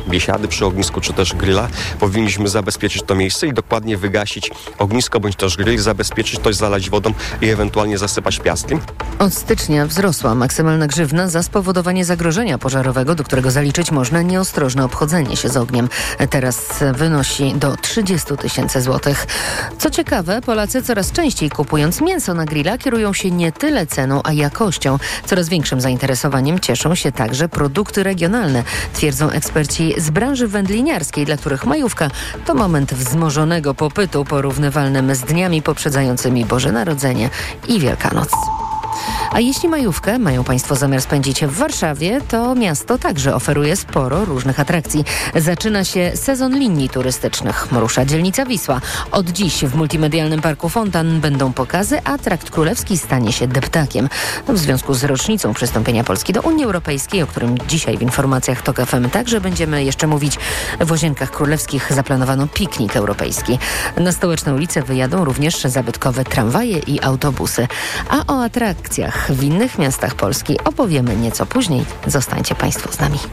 biesiady przy ognisku, czy też grilla, powinniśmy zabezpieczyć to miejsce i dokładnie wygasić ognisko, bądź też grill, zabezpieczyć to, zalać wodą i ewentualnie zasypać piaskiem. Od stycznia wzrosła maksymalna grzywna za spowodowanie zagrożenia pożarowego, do którego zaliczyć można nieostrożne obchodzenie się z ogniem. Teraz wynosi do 30 000 złotych. Co ciekawe, Polacy coraz częściej kupując mięso na grilla kierują się nie tyle ceną, a jakością. Coraz większym zainteresowaniem cieszą się także produkty regionalne, twierdzą eksperci z branży wędliniarskiej, dla których majówka to moment wzmożonego popytu porównywalnym z dniami poprzedzającymi Boże Narodzenie i Wielkanoc. A jeśli majówkę mają Państwo zamiar spędzić w Warszawie, to miasto także oferuje sporo różnych atrakcji. Zaczyna się sezon linii turystycznych. Rusza dzielnica Wisła. Od dziś w multimedialnym parku Fontan będą pokazy, a Trakt Królewski stanie się deptakiem. W związku z rocznicą przystąpienia Polski do Unii Europejskiej, o którym dzisiaj w informacjach TOK FM także będziemy jeszcze mówić, w Łazienkach Królewskich zaplanowano piknik europejski. Na stołeczne ulice wyjadą również zabytkowe tramwaje i autobusy. A o atrakcjach w innych miastach Polski opowiemy nieco później. Zostańcie Państwo z nami.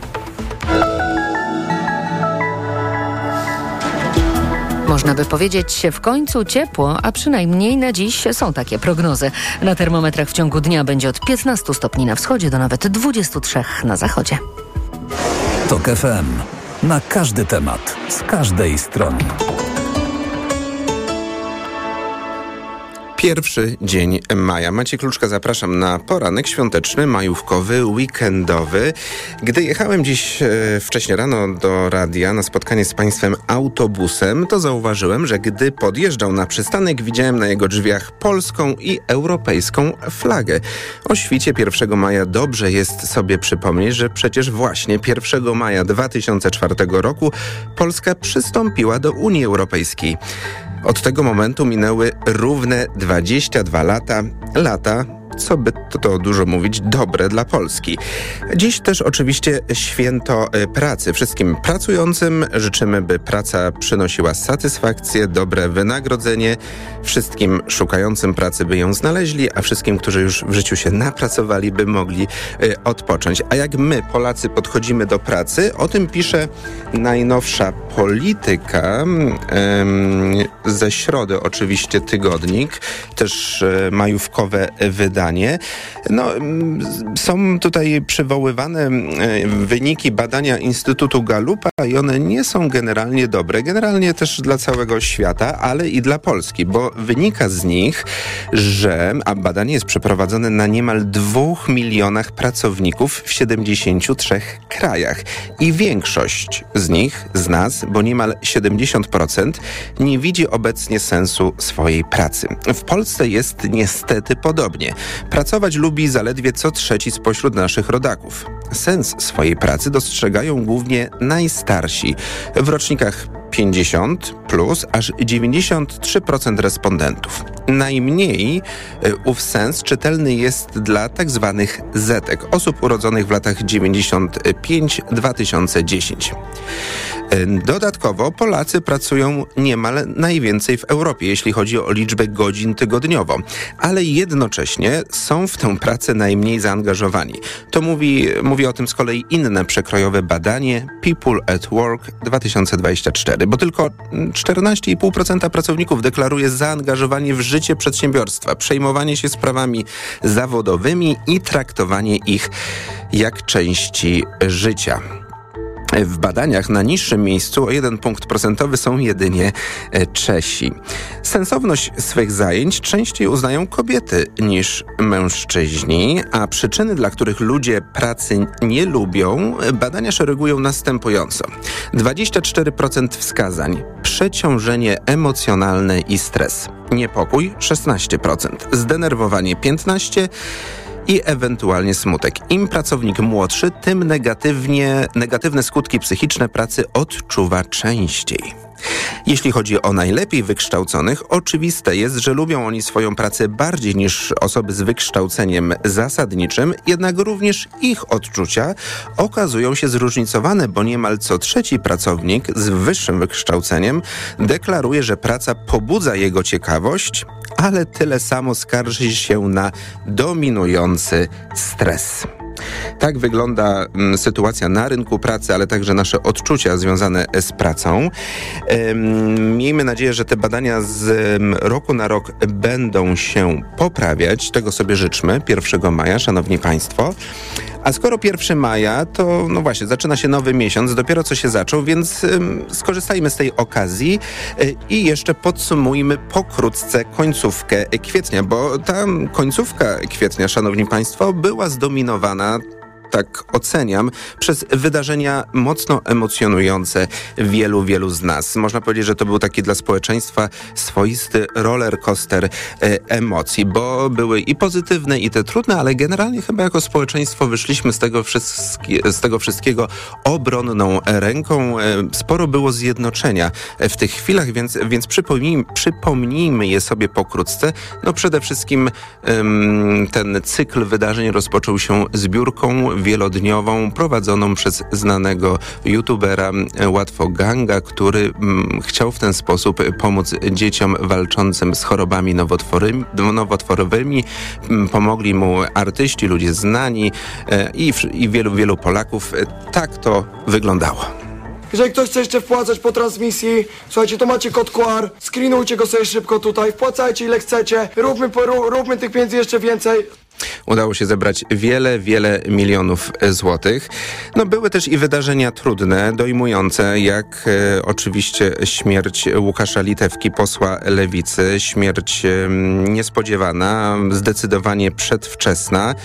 Można by powiedzieć, w końcu ciepło, a przynajmniej na dziś są takie prognozy. Na termometrach w ciągu dnia będzie od 15 stopni na wschodzie do nawet 23 na zachodzie. TOK FM. Na każdy temat, z każdej strony. Pierwszy dzień maja. Maciej Kluczka, zapraszam na poranek świąteczny, majówkowy, weekendowy. Gdy jechałem dziś wcześnie rano do radia na spotkanie z Państwem autobusem, to zauważyłem, że gdy podjeżdżał na przystanek, widziałem na jego drzwiach polską i europejską flagę. O świcie 1 maja dobrze jest sobie przypomnieć, że przecież właśnie 1 maja 2004 roku Polska przystąpiła do Unii Europejskiej. Od tego momentu minęły równe 22 lata, co by to dużo mówić, dobre dla Polski. Dziś też oczywiście święto pracy. Wszystkim pracującym życzymy, by praca przynosiła satysfakcję, dobre wynagrodzenie. Wszystkim szukającym pracy, by ją znaleźli, a wszystkim, którzy już w życiu się napracowali, by mogli odpocząć. A jak my, Polacy, podchodzimy do pracy, o tym pisze najnowsza Polityka, ze środy oczywiście tygodnik, też majówkowe wydanie. No, są tutaj przywoływane wyniki badania Instytutu Gallupa i one nie są generalnie dobre, generalnie też dla całego świata, ale i dla Polski, bo wynika z nich, a badanie jest przeprowadzone na niemal 2 milionach pracowników w 73 krajach i większość z nich, z nas, bo niemal 70%, nie widzi obecnie sensu swojej pracy. W Polsce jest niestety podobnie. Pracować lubi zaledwie co trzeci spośród naszych rodaków. Sens swojej pracy dostrzegają głównie najstarsi. W rocznikach 50 plus aż 93% respondentów. Najmniej ów sens czytelny jest dla tak zwanych Zetek, osób urodzonych w latach 95-2010. Dodatkowo Polacy pracują niemal najwięcej w Europie, jeśli chodzi o liczbę godzin tygodniowo, ale jednocześnie są w tę pracę najmniej zaangażowani. To mówi o tym z kolei inne przekrojowe badanie People at Work 2024, bo tylko 14,5% pracowników deklaruje zaangażowanie w życie przedsiębiorstwa, przejmowanie się sprawami zawodowymi i traktowanie ich jak części życia. W badaniach na niższym miejscu o 1 punkt procentowy są jedynie Czesi. Sensowność swych zajęć częściej uznają kobiety niż mężczyźni, a przyczyny, dla których ludzie pracy nie lubią, badania szeregują następująco. 24% wskazań: przeciążenie emocjonalne i stres. Niepokój 16%, zdenerwowanie 15% i ewentualnie smutek. Im pracownik młodszy, tym negatywne skutki psychiczne pracy odczuwa częściej. Jeśli chodzi o najlepiej wykształconych, oczywiste jest, że lubią oni swoją pracę bardziej niż osoby z wykształceniem zasadniczym, jednak również ich odczucia okazują się zróżnicowane, bo niemal co trzeci pracownik z wyższym wykształceniem deklaruje, że praca pobudza jego ciekawość, ale tyle samo skarży się na dominujący stres. Tak wygląda sytuacja na rynku pracy, ale także nasze odczucia związane z pracą. Miejmy nadzieję, że te badania z roku na rok będą się poprawiać. Tego sobie życzmy 1 maja, szanowni państwo. A skoro 1 maja, to no właśnie, zaczyna się nowy miesiąc, dopiero co się zaczął, więc skorzystajmy z tej okazji i jeszcze podsumujmy pokrótce końcówkę kwietnia, bo ta końcówka kwietnia, szanowni państwo, była zdominowana, tak oceniam, przez wydarzenia mocno emocjonujące wielu z nas. Można powiedzieć, że to był taki dla społeczeństwa swoisty rollercoaster emocji, bo były i pozytywne, i te trudne, ale generalnie chyba jako społeczeństwo wyszliśmy z tego wszystkiego obronną ręką. Sporo było zjednoczenia w tych chwilach, więc przypomnijmy je sobie pokrótce. No przede wszystkim ten cykl wydarzeń rozpoczął się zbiórką wielodniową prowadzoną przez znanego youtubera Łatwoganga, który chciał w ten sposób pomóc dzieciom walczącym z chorobami nowotworowymi. Pomogli mu artyści, ludzie znani i wielu Polaków. Tak to wyglądało. Jeżeli ktoś chce jeszcze wpłacać po transmisji, słuchajcie, to macie kod QR, screenujcie go sobie szybko tutaj, wpłacajcie ile chcecie, róbmy tych pieniędzy jeszcze więcej. Udało się zebrać wiele milionów złotych. No były też i wydarzenia trudne, dojmujące, jak oczywiście śmierć Łukasza Litewki, posła Lewicy. Śmierć niespodziewana, zdecydowanie przedwczesna.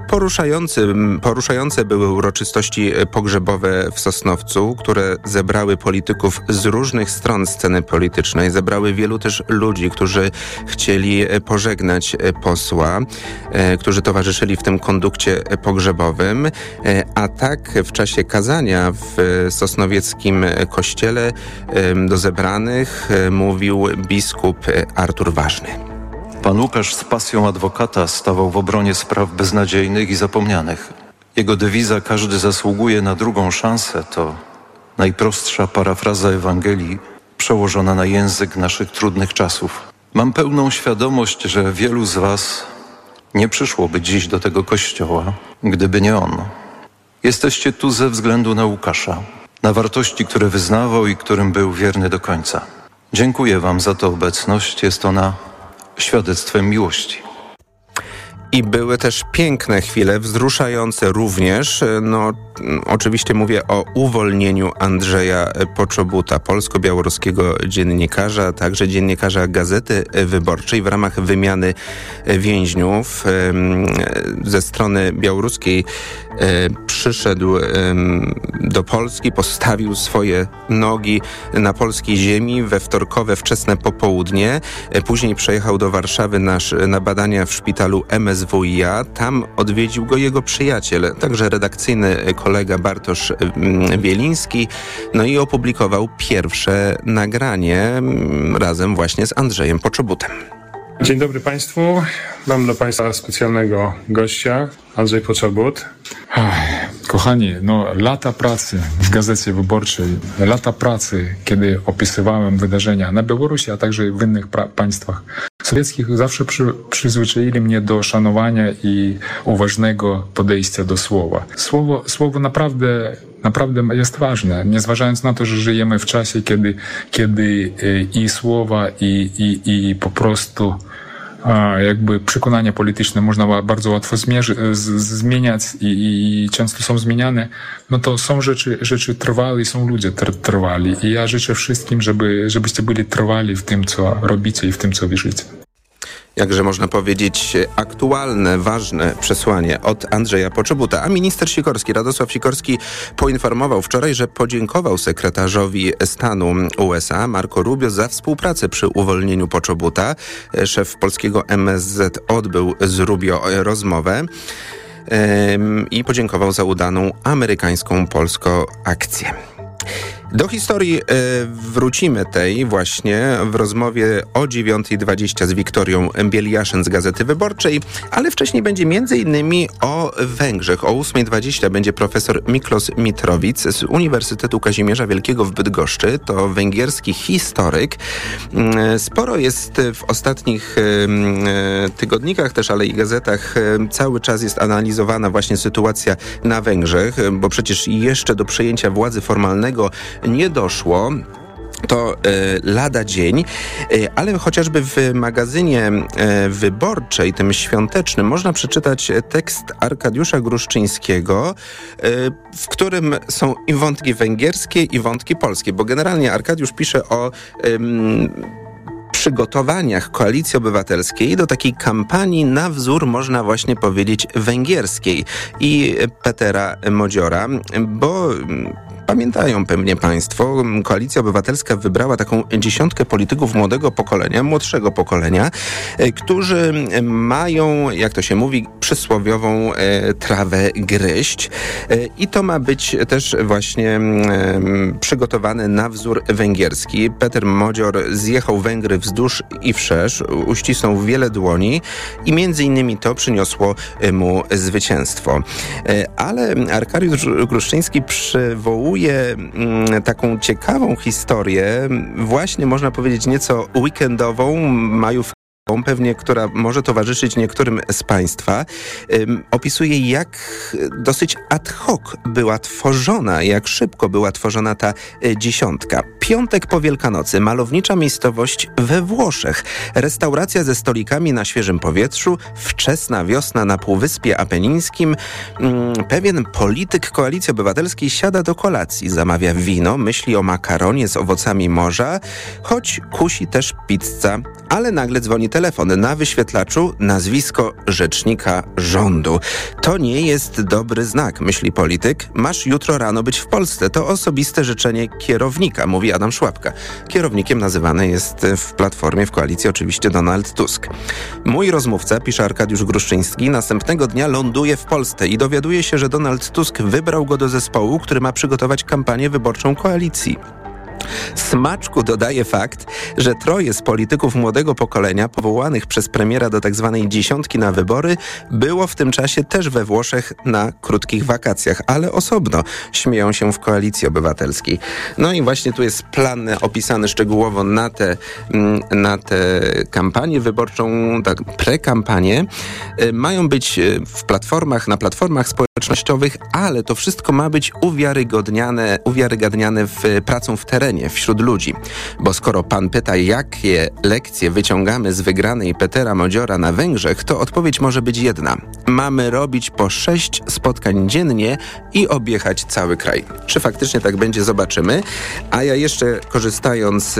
Poruszające były uroczystości pogrzebowe w Sosnowcu, które zebrały polityków z różnych stron sceny politycznej. Zebrały wielu też ludzi, którzy chcieli pożegnać posła, którzy towarzyszyli w tym kondukcie pogrzebowym, a tak w czasie kazania w sosnowieckim kościele do zebranych mówił biskup Artur Ważny. Pan Łukasz z pasją adwokata stawał w obronie spraw beznadziejnych i zapomnianych. Jego dewiza "każdy zasługuje na drugą szansę" to najprostsza parafraza Ewangelii przełożona na język naszych trudnych czasów. Mam pełną świadomość, że wielu z was nie przyszłoby dziś do tego kościoła, gdyby nie on. Jesteście tu ze względu na Łukasza, na wartości, które wyznawał i którym był wierny do końca. Dziękuję wam za tę obecność. Jest ona świadectwem miłości. I były też piękne chwile, wzruszające również. No, oczywiście mówię o uwolnieniu Andrzeja Poczobuta, polsko-białoruskiego dziennikarza, także dziennikarza Gazety Wyborczej. W ramach wymiany więźniów ze strony białoruskiej przyszedł do Polski, postawił swoje nogi na polskiej ziemi we wtorkowe wczesne popołudnie. Później przejechał do Warszawy na badania w szpitalu MSWiA. Tam odwiedził go jego przyjaciel, także redakcyjny kolega Bartosz Bieliński. No i opublikował pierwsze nagranie razem właśnie z Andrzejem Poczobutem. Dzień dobry Państwu. Mam dla Państwa specjalnego gościa, Andrzej Poczobut. Kochani, lata pracy w Gazecie Wyborczej, lata pracy, kiedy opisywałem wydarzenia na Białorusi, a także w innych państwach sowieckich, zawsze przyzwyczaili mnie do szanowania i uważnego podejścia do słowa. Słowo naprawdę jest ważne, nie zważając na to, że żyjemy w czasie, kiedy i słowa, i po prostu jakby przekonania polityczne można bardzo łatwo zmieniać i często są zmieniane, no to są rzeczy trwałe i są ludzie trwali. I ja życzę wszystkim, żebyście byli trwali w tym, co robicie i w tym, co wierzycie. Jakże można powiedzieć aktualne, ważne przesłanie od Andrzeja Poczobuta. A minister Sikorski, Radosław Sikorski, poinformował wczoraj, że podziękował sekretarzowi stanu USA Marco Rubio za współpracę przy uwolnieniu Poczobuta. Szef polskiego MSZ odbył z Rubio rozmowę i podziękował za udaną amerykańską polską akcję. Do historii wrócimy tej właśnie w rozmowie o 9:20 z Wiktorią Bieliaszyn z Gazety Wyborczej, ale wcześniej będzie m.in. o Węgrzech. O 8:20 będzie profesor Miklos Mitrovic z Uniwersytetu Kazimierza Wielkiego w Bydgoszczy. To węgierski historyk. Sporo jest w ostatnich tygodnikach też, ale i gazetach cały czas jest analizowana właśnie sytuacja na Węgrzech, bo przecież jeszcze do przejęcia władzy formalnego nie doszło. To lada dzień, ale chociażby w magazynie Wyborczej, tym świątecznym, można przeczytać tekst Arkadiusza Gruszczyńskiego, w którym są i wątki węgierskie, i wątki polskie, bo generalnie Arkadiusz pisze o przygotowaniach Koalicji Obywatelskiej do takiej kampanii na wzór, można właśnie powiedzieć, węgierskiej i Petera Modziora, bo pamiętają pewnie Państwo, Koalicja Obywatelska wybrała taką 10 polityków młodego pokolenia, młodszego pokolenia, którzy mają, jak to się mówi, przysłowiową trawę gryźć. I to ma być też właśnie przygotowane na wzór węgierski. Peter Modzior zjechał Węgry wzdłuż i wszerz, uścisnął wiele dłoni i między innymi to przyniosło mu zwycięstwo. Ale Arkadiusz Gruszczyński przywołuje taką ciekawą historię, właśnie można powiedzieć nieco weekendową, majówkową, pewnie, która może towarzyszyć niektórym z Państwa. Opisuje, jak dosyć ad hoc była tworzona, jak szybko była tworzona ta 10. Piątek po Wielkanocy, malownicza miejscowość we Włoszech, restauracja ze stolikami na świeżym powietrzu, wczesna wiosna na Półwyspie Apenińskim. Pewien polityk Koalicji Obywatelskiej siada do kolacji, zamawia wino, myśli o makaronie z owocami morza, choć kusi też pizza, ale nagle dzwoni telefon. Na wyświetlaczu nazwisko rzecznika rządu. To nie jest dobry znak, myśli polityk. Masz jutro rano być w Polsce. To osobiste życzenie kierownika, mówi Adam Szłapka. Kierownikiem nazywany jest w Platformie, w koalicji oczywiście Donald Tusk. Mój rozmówca, pisze Arkadiusz Gruszczyński, następnego dnia ląduje w Polsce i dowiaduje się, że Donald Tusk wybrał go do zespołu, który ma przygotować kampanię wyborczą koalicji. Smaczku dodaje fakt, że 3 z polityków młodego pokolenia powołanych przez premiera do tzw. 10 na wybory było w tym czasie też we Włoszech na krótkich wakacjach, ale osobno, śmieją się w Koalicji Obywatelskiej. No i właśnie tu jest plan opisany szczegółowo na tę kampanię wyborczą, tak, prekampanię. Mają być na platformach społecznościowych, ale to wszystko ma być uwiarygadniane pracą w terenie, wśród ludzi. Bo skoro pan pyta, jakie lekcje wyciągamy z wygranej Petera Modziora na Węgrzech, to odpowiedź może być jedna. Mamy robić po 6 spotkań dziennie i objechać cały kraj. Czy faktycznie tak będzie, zobaczymy. A ja jeszcze, korzystając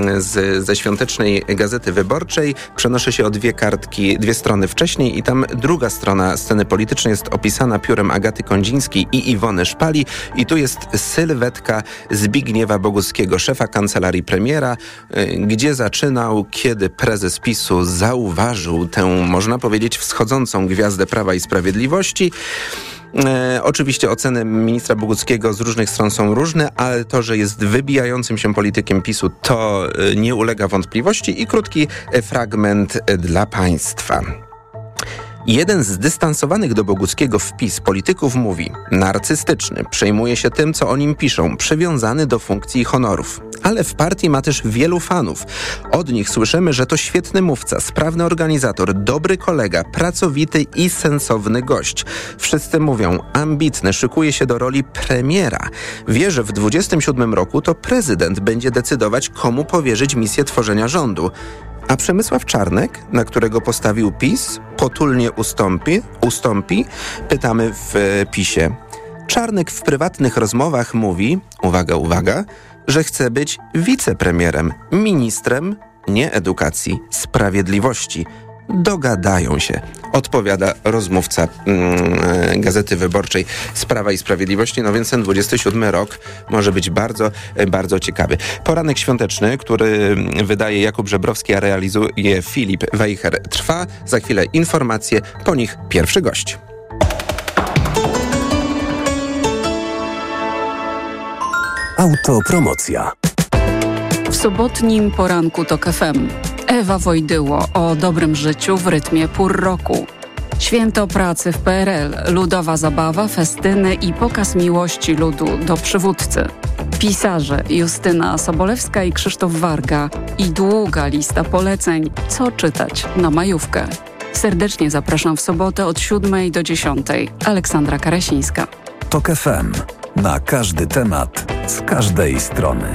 ze świątecznej Gazety Wyborczej, przenoszę się o dwie strony wcześniej i tam druga strona sceny politycznej jest opisana piórem Agaty Kondzińskiej i Iwony Szpali i tu jest sylwetka Zbigniewa Boguckiego, szefa kancelarii premiera, gdzie zaczynał, kiedy prezes PiS-u zauważył tę, można powiedzieć, wschodzącą gwiazdę Prawa i Sprawiedliwości. Oczywiście oceny ministra Boguckiego z różnych stron są różne, ale to, że jest wybijającym się politykiem PiS-u, to nie ulega wątpliwości i krótki fragment dla Państwa. Jeden z zdystansowanych do Boguckiego w PiS polityków mówi: narcystyczny, przejmuje się tym, co o nim piszą, przywiązany do funkcji i honorów. Ale w partii ma też wielu fanów. Od nich słyszymy, że to świetny mówca, sprawny organizator, dobry kolega, pracowity i sensowny gość. Wszyscy mówią: ambitny, szykuje się do roli premiera. Wie, że w 27 roku to prezydent będzie decydować, komu powierzyć misję tworzenia rządu. A Przemysław Czarnek, na którego postawił PiS, potulnie ustąpi? Pytamy w PiS-ie. Czarnek w prywatnych rozmowach mówi, uwaga, że chce być wicepremierem, ministrem, nie edukacji, sprawiedliwości. Dogadają się, odpowiada rozmówca Gazety Wyborczej z Prawa i Sprawiedliwości. No więc ten 27 rok może być bardzo, bardzo ciekawy. Poranek świąteczny, który wydaje Jakub Żebrowski, a realizuje Filip Wejher, trwa. Za chwilę informacje, po nich pierwszy gość. Autopromocja. W sobotnim poranku TOK FM. Ewa Wojdyło o dobrym życiu w rytmie pór roku. Święto pracy w PRL, ludowa zabawa, festyny i pokaz miłości ludu do przywódcy. Pisarze Justyna Sobolewska i Krzysztof Warga i długa lista poleceń, co czytać na majówkę. Serdecznie zapraszam w sobotę od 7 do 10. Aleksandra Karasińska. TOK FM. Na każdy temat, z każdej strony.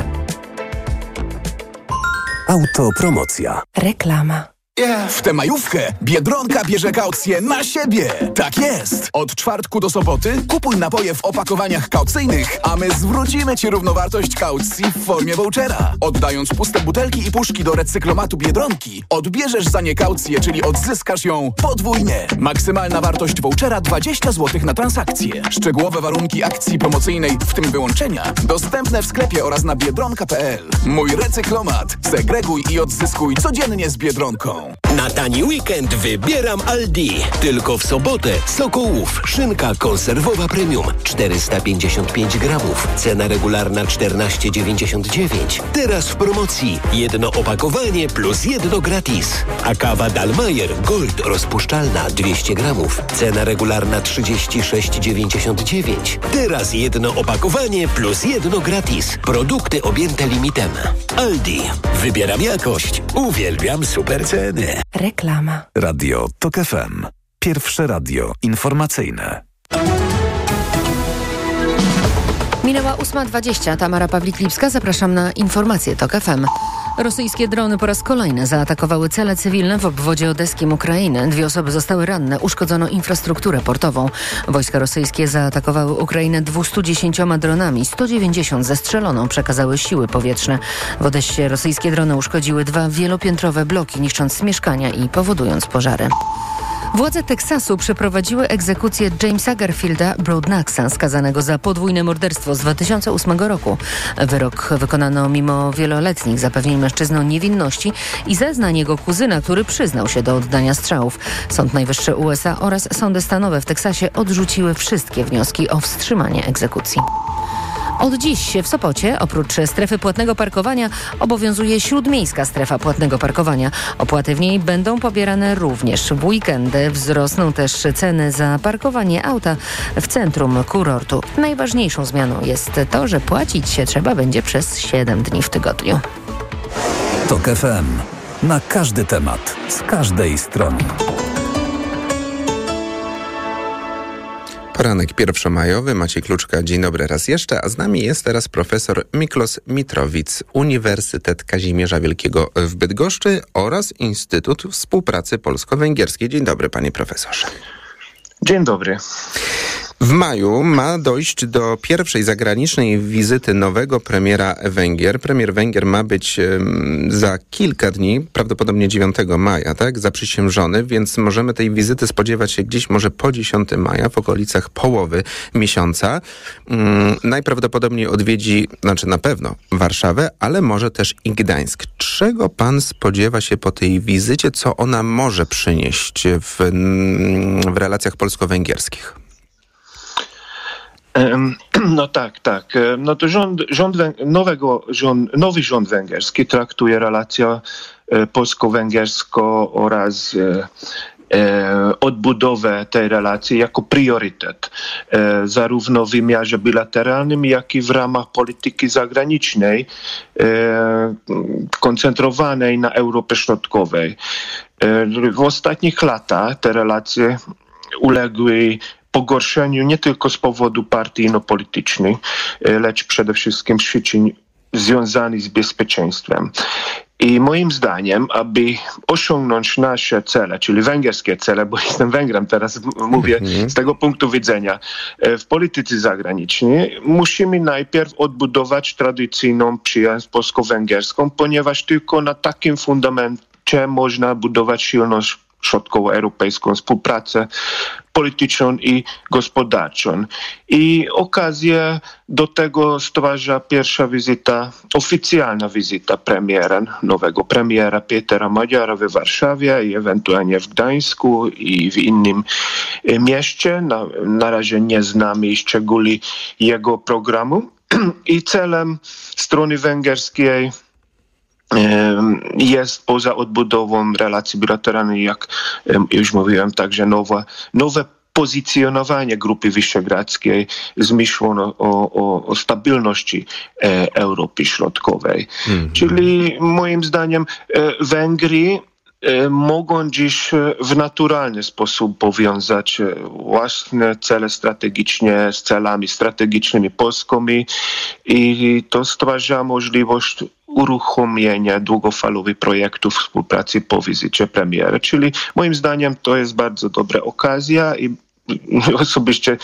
Autopromocja. Reklama. W tę majówkę Biedronka bierze kaucję na siebie. Tak jest. Od czwartku do soboty kupuj napoje w opakowaniach kaucyjnych, a my zwrócimy Ci równowartość kaucji w formie vouchera. Oddając puste butelki i puszki do recyklomatu Biedronki, odbierzesz za nie kaucję, czyli odzyskasz ją podwójnie. Maksymalna wartość vouchera 20 zł na transakcję. Szczegółowe warunki akcji promocyjnej, w tym wyłączenia, dostępne w sklepie oraz na biedronka.pl. Mój recyklomat. Segreguj i odzyskuj codziennie z Biedronką. Na tani weekend wybieram Aldi. Tylko w sobotę Sokołów. Szynka konserwowa premium 455 gramów. Cena regularna 14,99. Teraz w promocji jedno opakowanie plus jedno gratis. A kawa Dalmayer Gold rozpuszczalna 200 gramów. Cena regularna 36,99. Teraz jedno opakowanie plus jedno gratis. Produkty objęte limitem. Aldi. Wybieram jakość. Uwielbiam super ceny. Reklama. Radio TOK FM. Pierwsze radio informacyjne. Minęła 8:20. Tamara Pawlik-Lipska. Zapraszam na informacje TOK FM. Rosyjskie drony po raz kolejny zaatakowały cele cywilne w obwodzie odeskim Ukrainy. 2 osoby zostały ranne, uszkodzono infrastrukturę portową. Wojska rosyjskie zaatakowały Ukrainę 210 dronami, 190 zestrzeloną przekazały siły powietrzne. W Odessie rosyjskie drony uszkodziły 2 wielopiętrowe bloki, niszcząc mieszkania i powodując pożary. Władze Teksasu przeprowadziły egzekucję Jamesa Garfielda Broadnaxa, skazanego za podwójne morderstwo z 2008 roku. Wyrok wykonano mimo wieloletnich zapewnień mężczyzny o niewinności i zeznań jego kuzyna, który przyznał się do oddania strzałów. Sąd Najwyższy USA oraz sądy stanowe w Teksasie odrzuciły wszystkie wnioski o wstrzymanie egzekucji. Od dziś w Sopocie oprócz strefy płatnego parkowania obowiązuje śródmiejska strefa płatnego parkowania. Opłaty w niej będą pobierane również w weekendy. Wzrosną też ceny za parkowanie auta w centrum kurortu. Najważniejszą zmianą jest to, że płacić się trzeba będzie przez 7 dni w tygodniu. TOK FM. Na każdy temat, z każdej strony. Poranek pierwszomajowy, Maciej Kluczka, dzień dobry raz jeszcze, a z nami jest teraz profesor Miklos Mitrovic, Uniwersytet Kazimierza Wielkiego w Bydgoszczy oraz Instytut Współpracy Polsko-Węgierskiej. Dzień dobry, panie profesorze. Dzień dobry. W maju ma dojść do pierwszej zagranicznej wizyty nowego premiera Węgier. Premier Węgier ma być za kilka dni, prawdopodobnie 9 maja, tak, zaprzysiężony, więc możemy tej wizyty spodziewać się gdzieś może po 10 maja, w okolicach połowy miesiąca. Najprawdopodobniej odwiedzi, znaczy na pewno Warszawę, ale może też i Gdańsk. Czego pan spodziewa się po tej wizycie, co ona może przynieść w relacjach polsko-węgierskich? No tak. No to nowy rząd węgierski traktuje relację polsko-węgierską oraz odbudowę tej relacji jako priorytet, zarówno w wymiarze bilateralnym, jak i w ramach polityki zagranicznej koncentrowanej na Europie Środkowej. W ostatnich latach te relacje uległy pogorszeniu nie tylko z powodu partyjno-politycznych, lecz przede wszystkim przyczyn związanych z bezpieczeństwem. I moim zdaniem, aby osiągnąć nasze cele, czyli węgierskie cele, bo jestem Węgrem, teraz mówię z tego punktu widzenia, w polityce zagranicznej, musimy najpierw odbudować tradycyjną przyjaźń polsko-węgierską, ponieważ tylko na takim fundamencie można budować silną środkowoeuropejską współpracę polityczną i gospodarczą. I okazję do tego stwarza pierwsza wizyta, oficjalna wizyta nowego premiera Petera Magyara w Warszawie i ewentualnie w Gdańsku i w innym mieście. Na razie nie znamy szczegółów jego programu, I celem strony węgierskiej jest poza odbudową relacji bilateralnych, jak już mówiłem, także nowe pozycjonowanie Grupy Wyszehradzkiej z myślą o stabilności Europy Środkowej. Czyli moim zdaniem Węgry mogą dziś w naturalny sposób powiązać własne cele strategiczne z celami strategicznymi polskimi i to stwarza możliwość uruchomienia długofalowych projektów współpracy po wizycie premiera. Czyli moim zdaniem to jest bardzo dobra okazja i osobiście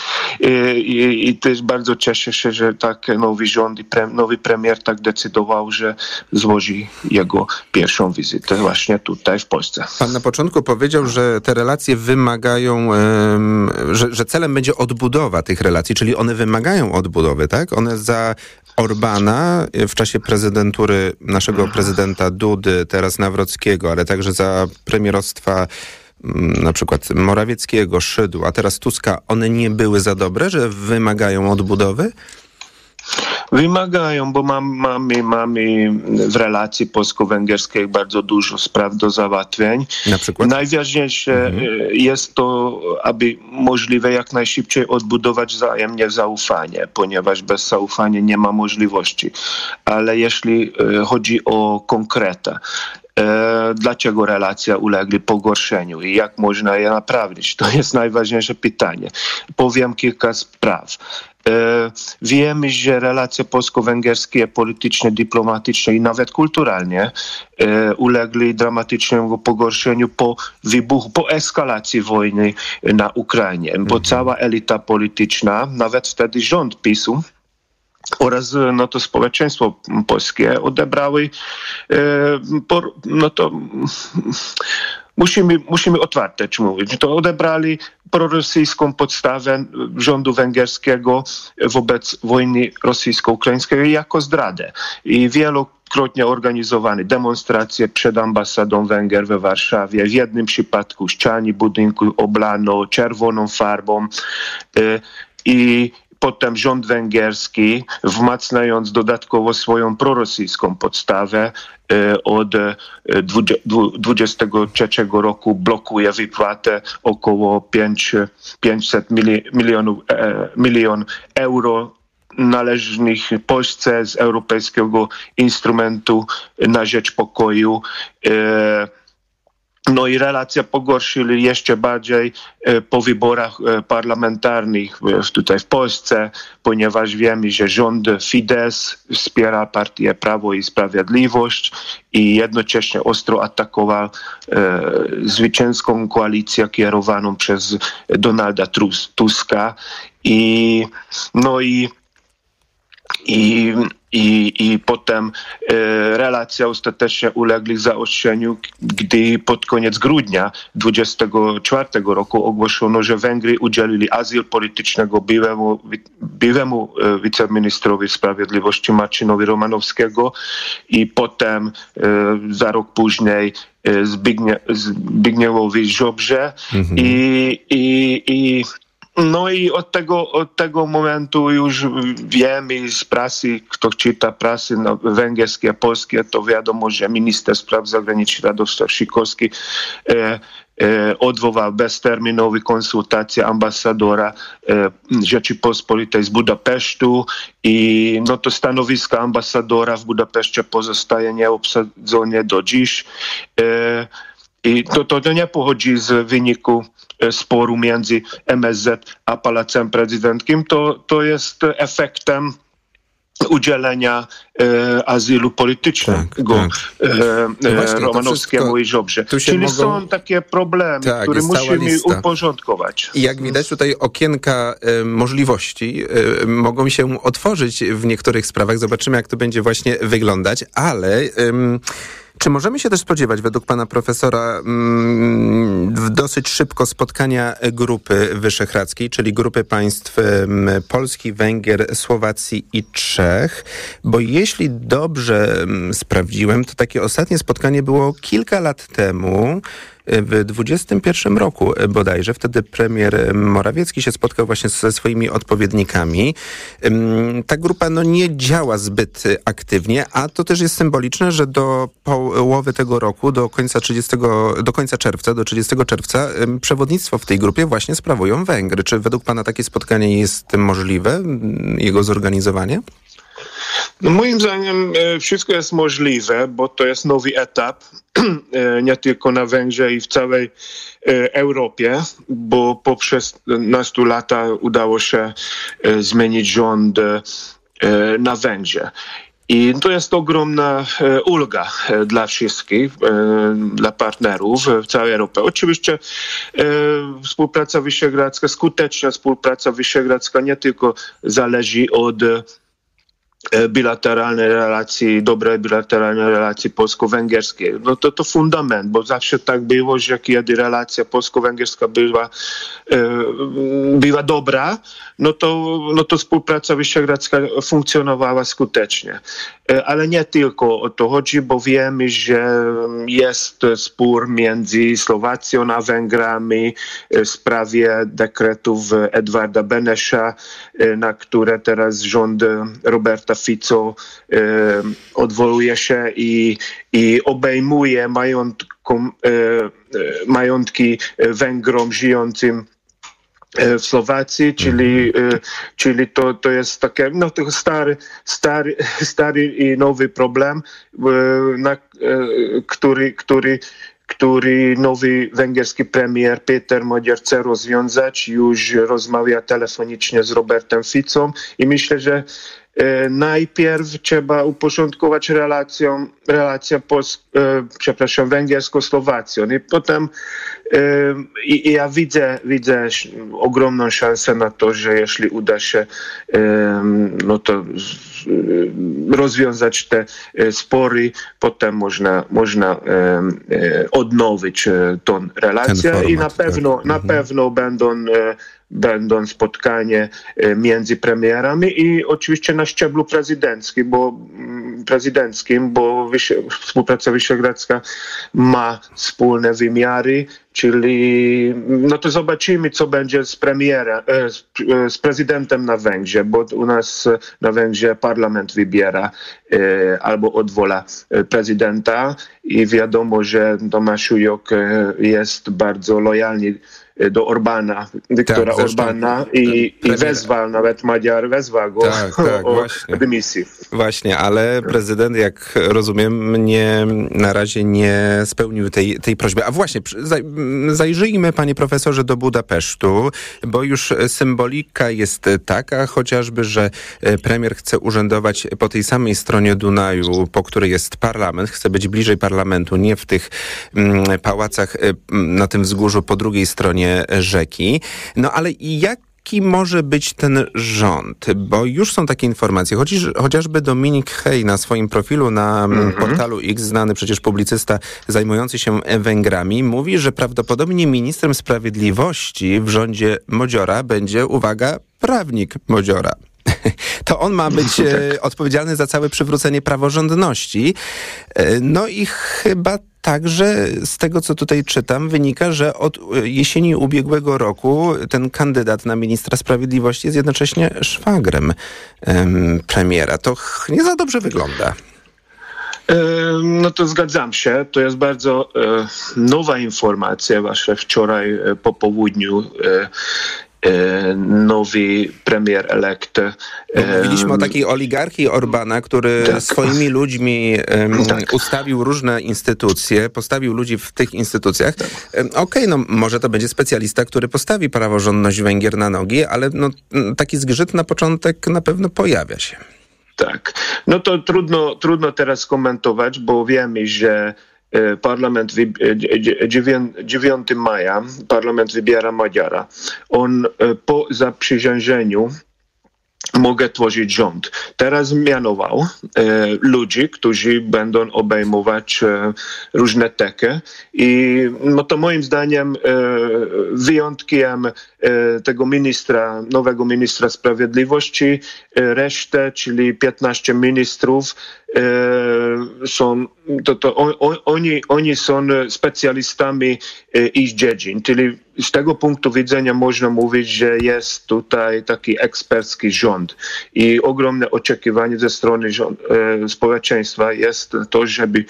i też bardzo cieszę się, że tak nowy rząd i nowy premier tak decydował, że złoży jego pierwszą wizytę właśnie tutaj w Polsce. Pan na początku powiedział, że te relacje wymagają, że celem będzie odbudowa tych relacji, czyli one wymagają odbudowy, tak? One za Orbana w czasie prezydentury naszego prezydenta Dudy, teraz Nawrockiego, ale także za premierostwa na przykład Morawieckiego, Szydła, a teraz Tuska, one nie były za dobre, że wymagają odbudowy? Wymagają, bo mamy w relacji polsko-węgierskiej bardzo dużo spraw do załatwień. Na przykład? Najważniejsze jest to, aby możliwe jak najszybciej odbudować wzajemnie zaufanie, ponieważ bez zaufania nie ma możliwości. Ale jeśli chodzi o konkretę, dlaczego relacje uległy pogorszeniu i jak można je naprawić? To jest najważniejsze pytanie. Powiem kilka spraw. Wiemy, że relacje polsko-węgierskie, polityczne, dyplomatyczne i nawet kulturalnie uległy dramatycznemu pogorszeniu po eskalacji wojny na Ukrainie, bo cała elita polityczna, nawet wtedy rząd PiS-u oraz to społeczeństwo polskie odebrały musimy otwarcie mówić. To odebrali prorosyjską podstawę rządu węgierskiego wobec wojny rosyjsko-ukraińskiej jako zdradę. I wielokrotnie organizowane demonstracje przed ambasadą Węgier we Warszawie. W jednym przypadku ściany budynku oblano czerwoną farbą i potem rząd węgierski, wzmacniając dodatkowo swoją prorosyjską podstawę, od 2023 roku blokuje wypłatę około 500 milionów euro należnych Polsce z Europejskiego Instrumentu na rzecz Pokoju. No i relacje pogorszyli jeszcze bardziej po wyborach parlamentarnych tutaj w Polsce, ponieważ wiemy, że rząd Fidesz wspiera partię Prawo i Sprawiedliwość i jednocześnie ostro atakował zwycięską koalicję kierowaną przez Donalda Tuska I potem relacje ostatecznie uległy zaostrzeniu, gdy pod koniec grudnia 2024 roku ogłoszono, że Węgry udzielili azyl politycznego byłemu wiceministrowi sprawiedliwości Marcinowi Romanowskiego i potem za rok później Zbigniewowi Ziobrze No i od tego momentu już wiemy z prasy, kto czyta prasy węgierskie, polskie, to wiadomo, że minister spraw zagranicznych Radosław Sikorski odwołał bezterminowe konsultacje ambasadora Rzeczypospolitej z Budapesztu i to stanowisko ambasadora w Budapeszcie pozostaje nieobsadzone do dziś. I to nie pochodzi z wyniku sporu między MSZ a Pałacem Prezydenckim. To jest efektem udzielenia azylu politycznego Romanowskiemu i Ziobrze. Czyli są takie problemy, które musimy uporządkować. I jak widać tutaj okienka możliwości mogą się otworzyć w niektórych sprawach. Zobaczymy, jak to będzie właśnie wyglądać, ale czy możemy się też spodziewać według pana profesora dosyć szybko spotkania Grupy Wyszehradzkiej, czyli grupy państw Polski, Węgier, Słowacji i Czech? Bo jeśli dobrze sprawdziłem, to takie ostatnie spotkanie było kilka lat temu w 2021 roku bodajże. Wtedy premier Morawiecki się spotkał właśnie ze swoimi odpowiednikami. Ta grupa nie działa zbyt aktywnie, a to też jest symboliczne, że do połowy tego roku, do końca czerwca, do 30 czerwca przewodnictwo w tej grupie właśnie sprawują Węgry. Czy według pana takie spotkanie jest możliwe, jego zorganizowanie? No moim zdaniem wszystko jest możliwe, bo to jest nowy etap, nie tylko na Węgrzech i w całej Europie, bo poprzez 15 lata udało się zmienić rząd na Węgrzech. I to jest ogromna ulga dla wszystkich, dla partnerów w całej Europie. Oczywiście współpraca wyszehradzka, skuteczna współpraca wyszehradzka nie tylko zależy od bilateralnej relacji, dobrej bilateralnej relacji polsko-węgierskiej. No to fundament, bo zawsze tak było, że kiedy relacja polsko-węgierska była dobra, no to współpraca wyszehradzka funkcjonowała skutecznie. Ale nie tylko o to chodzi, bo wiemy, że jest spór między Słowacją a Węgrami w sprawie dekretów Edwarda Benesza, na które teraz rząd Roberta Fico odwołuje się i obejmuje majątki Węgrom żyjącym w Słowacji, czyli to jest takie to stary i nowy problem, który nowy węgierski premier Péter Magyar chce rozwiązać. Już rozmawia telefonicznie z Robertem Ficą i myślę, że najpierw trzeba uporządkować relację węgiersko-słowacją i potem ja widzę ogromną szansę na to, że jeśli uda się to rozwiązać te spory, potem można odnowić tą relację format, i na pewno będą spotkanie między premierami i oczywiście na szczeblu prezydenckim, bo współpraca wyszehradzka ma wspólne wymiary, czyli to zobaczymy, co będzie z prezydentem na Węgrzech, bo u nas na Węgrzech parlament wybiera albo odwoła prezydenta i wiadomo, że Tomaszujok jest bardzo lojalny do Orbana, Viktora Orbana i wezwał, nawet Magyar wezwał go o dymisji. Właśnie, ale prezydent, jak rozumiem, na razie nie spełnił tej prośby. A właśnie, zajrzyjmy, panie profesorze, do Budapesztu, bo już symbolika jest taka, chociażby, że premier chce urzędować po tej samej stronie Dunaju, po której jest parlament, chce być bliżej parlamentu, nie w tych pałacach na tym wzgórzu po drugiej stronie rzeki. No ale jaki może być ten rząd? Bo już są takie informacje. Chociażby Dominik Hej na swoim profilu na portalu X, znany przecież publicysta zajmujący się Węgrami, mówi, że prawdopodobnie ministrem sprawiedliwości w rządzie Magyara będzie, uwaga, prawnik Magyara. To on ma być odpowiedzialny za całe przywrócenie praworządności. No i chyba także z tego, co tutaj czytam, wynika, że od jesieni ubiegłego roku ten kandydat na ministra sprawiedliwości jest jednocześnie szwagrem premiera. To nie za dobrze wygląda. No to zgadzam się. To jest bardzo nowa informacja. Właśnie wczoraj po południu nowy premier elekt. Mówiliśmy o takiej oligarchii Orbana, który swoimi ludźmi ustawił różne instytucje, postawił ludzi w tych instytucjach. Okej, może to będzie specjalista, który postawi praworządność Węgier na nogi, ale taki zgrzyt na początek na pewno pojawia się. Tak. No to trudno teraz komentować, bo wiemy, że parlament 9 maja parlament wybiera Magyara. On po zaprzysiężeniu mogę tworzyć rząd. Teraz mianował ludzi, którzy będą obejmować różne teky i no to moim zdaniem wyjątkiem tego nowego ministra sprawiedliwości, resztę, czyli 15 ministrów, oni są specjalistami ich dziedzin, czyli z tego punktu widzenia można mówić, że jest tutaj taki ekspercki rząd i ogromne oczekiwanie ze strony społeczeństwa jest to,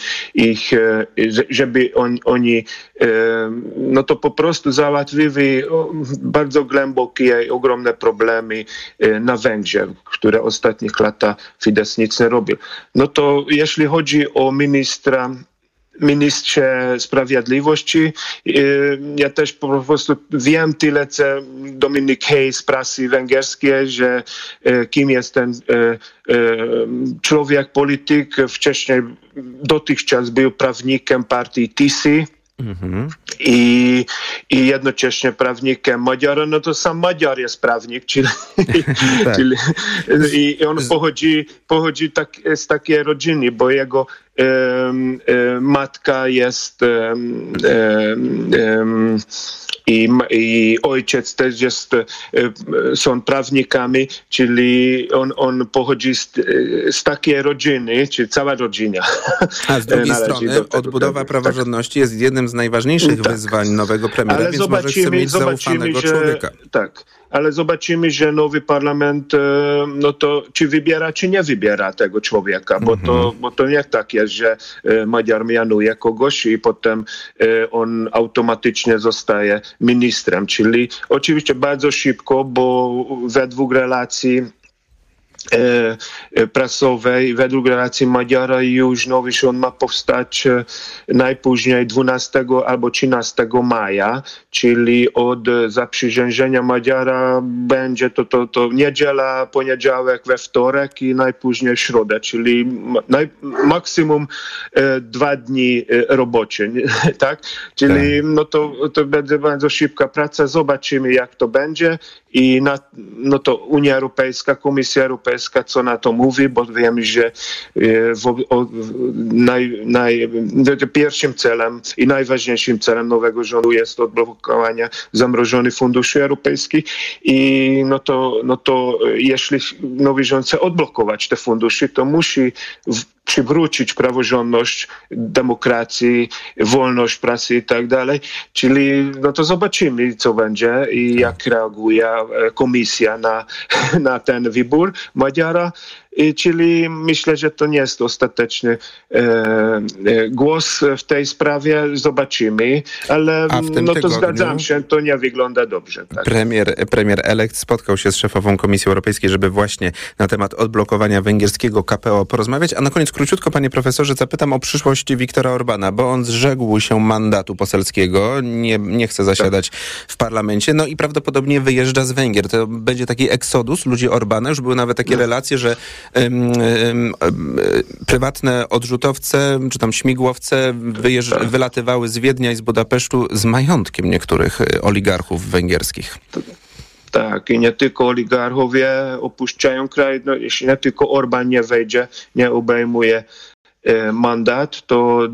żeby oni no to po prostu załatwili bardzo głębokie, ogromne problemy na Węgrzech, które ostatnich lata Fidesz nic nie robił. No to jeśli chodzi o ministrze sprawiedliwości, ja też po prostu wiem tyle, co Dominik Hayes z prasy węgierskiej, że kim jest ten człowiek, polityk. Wcześniej dotychczas był prawnikiem partii TISI. I jednocześnie prawnikiem Magyara, no to sam Magyar jest prawnik, czyli i on pochodzi z takiej rodziny, bo jego matka jest i ojciec też są prawnikami, czyli on pochodzi z takiej rodziny, czyli cała rodzina. A z drugiej strony odbudowa praworządności jest jednym z najważniejszych wyzwań nowego premiera, ale więc może chce mieć zaufanego człowieka. Tak, ale zobaczymy, że nowy parlament no to czy wybiera, czy nie wybiera tego człowieka, bo to nie tak jest, że Magyar mianuje kogoś i potem on automatycznie zostaje ministrem, czyli oczywiście bardzo szybko, bo według relacji prasowej, według relacji Magyara już nowy rząd ma powstać najpóźniej 12 albo 13 maja, czyli od zaprzysiężenia Magyara będzie to niedziela, poniedziałek, we wtorek i najpóźniej środę, czyli maksimum 2 dni robocze, tak? Czyli no to będzie bardzo szybka praca, zobaczymy jak to będzie i no to Unia Europejska, Komisja Europejska co na to mówi, bo wiemy, że pierwszym celem i najważniejszym celem nowego rządu jest odblokowanie zamrożonych funduszy europejskich i no to jeśli nowy rząd chce odblokować te fundusze, to musi przywrócić praworządność, demokracji, wolność prasy i tak dalej. Czyli no to zobaczymy, co będzie i jak reaguje komisja na ten wybór Magyara. Czyli myślę, że to nie jest ostateczny głos w tej sprawie. Zobaczymy, ale no to zgadzam się, to nie wygląda dobrze. Tak. Premier elekt spotkał się z szefową Komisji Europejskiej, żeby właśnie na temat odblokowania węgierskiego KPO porozmawiać. A na koniec króciutko, panie profesorze, zapytam o przyszłość Viktora Orbana, bo on zrzekł się mandatu poselskiego, nie chce zasiadać w parlamencie, no i prawdopodobnie wyjeżdża z Węgier. To będzie taki eksodus ludzi Orbana. Już były nawet takie relacje, że prywatne odrzutowce, czy tam śmigłowce wylatywały z Wiednia i z Budapesztu z majątkiem niektórych oligarchów węgierskich. Tak, i nie tylko oligarchowie opuszczają kraj, no, jeśli nie tylko Orban nie wejdzie, nie obejmuje mandat, to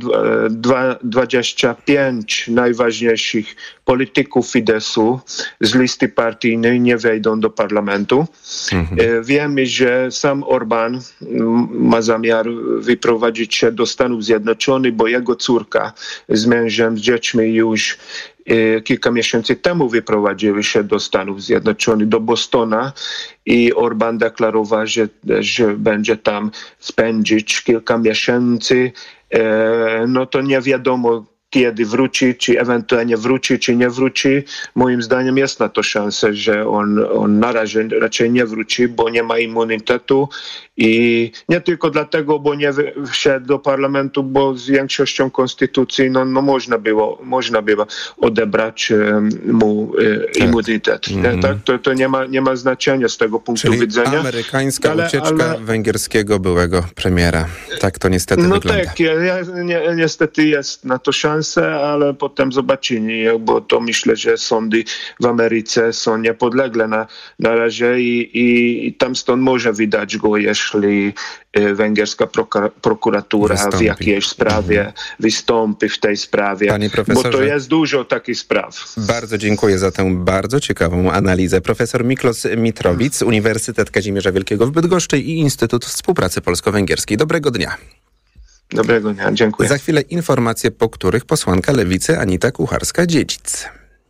25 najważniejszych polityków Fideszu z listy partyjnej nie wejdą do parlamentu. Wiemy, że sam Orban ma zamiar wyprowadzić się do Stanów Zjednoczonych, bo jego córka z mężem, z dziećmi już kilka miesięcy temu wyprowadziły się do Stanów Zjednoczonych, do Bostona i Orban deklarował, że będzie tam spędzić kilka miesięcy. No to nie wiadomo, kiedy wróci, czy ewentualnie wróci, czy nie wróci. Moim zdaniem jest na to szansa, że on na razie raczej nie wróci, bo nie ma immunitetu i nie tylko dlatego, bo nie wszedł do parlamentu, bo z większością konstytucji można było odebrać mu immunitet. Tak? To nie ma znaczenia z tego punktu widzenia. Amerykańska ucieczka węgierskiego byłego premiera. Tak to niestety wygląda. No tak, niestety jest na to szansa. szansę, ale potem zobaczymy, bo to myślę, że sądy w Ameryce są niepodlegle na razie i tam stąd może wydać go, jeśli węgierska prokuratura w jakiejś sprawie wystąpi w tej sprawie, Panie profesorze, bo to jest dużo takich spraw. Bardzo dziękuję za tę bardzo ciekawą analizę. Profesor Miklos Mitrovic, Uniwersytet Kazimierza Wielkiego w Bydgoszczy i Instytut Współpracy Polsko-Węgierskiej. Dobrego dnia. Dobrego dnia, dziękuję. Za chwilę informacje, po których posłanka Lewicy Anita Kucharska-Dziedzic.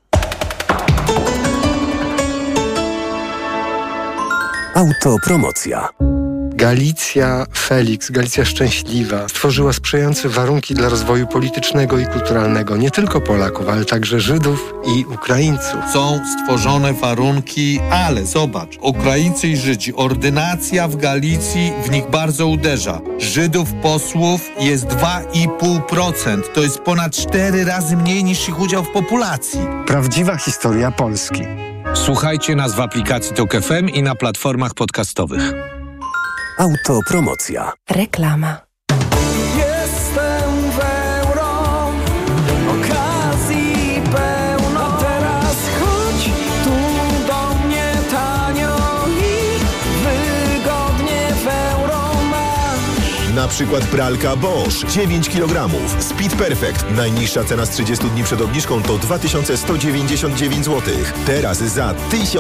Autopromocja. Galicja Felix, Galicja Szczęśliwa, stworzyła sprzyjające warunki dla rozwoju politycznego i kulturalnego nie tylko Polaków, ale także Żydów i Ukraińców. Są stworzone warunki, ale zobacz, Ukraińcy i Żydzi, ordynacja w Galicji w nich bardzo uderza. Żydów posłów jest 2,5%, to jest ponad 4 razy mniej niż ich udział w populacji. Prawdziwa historia Polski. Słuchajcie nas w aplikacji TOK FM i na platformach podcastowych. Autopromocja. Reklama. Jestem w euro, okazji pełno. A teraz chodź tu do mnie tanio i wygodnie w euro masz. Na przykład pralka Bosch 9 kg. Speed Perfect. Najniższa cena z 30 dni przed obniżką to 2199 zł. Teraz za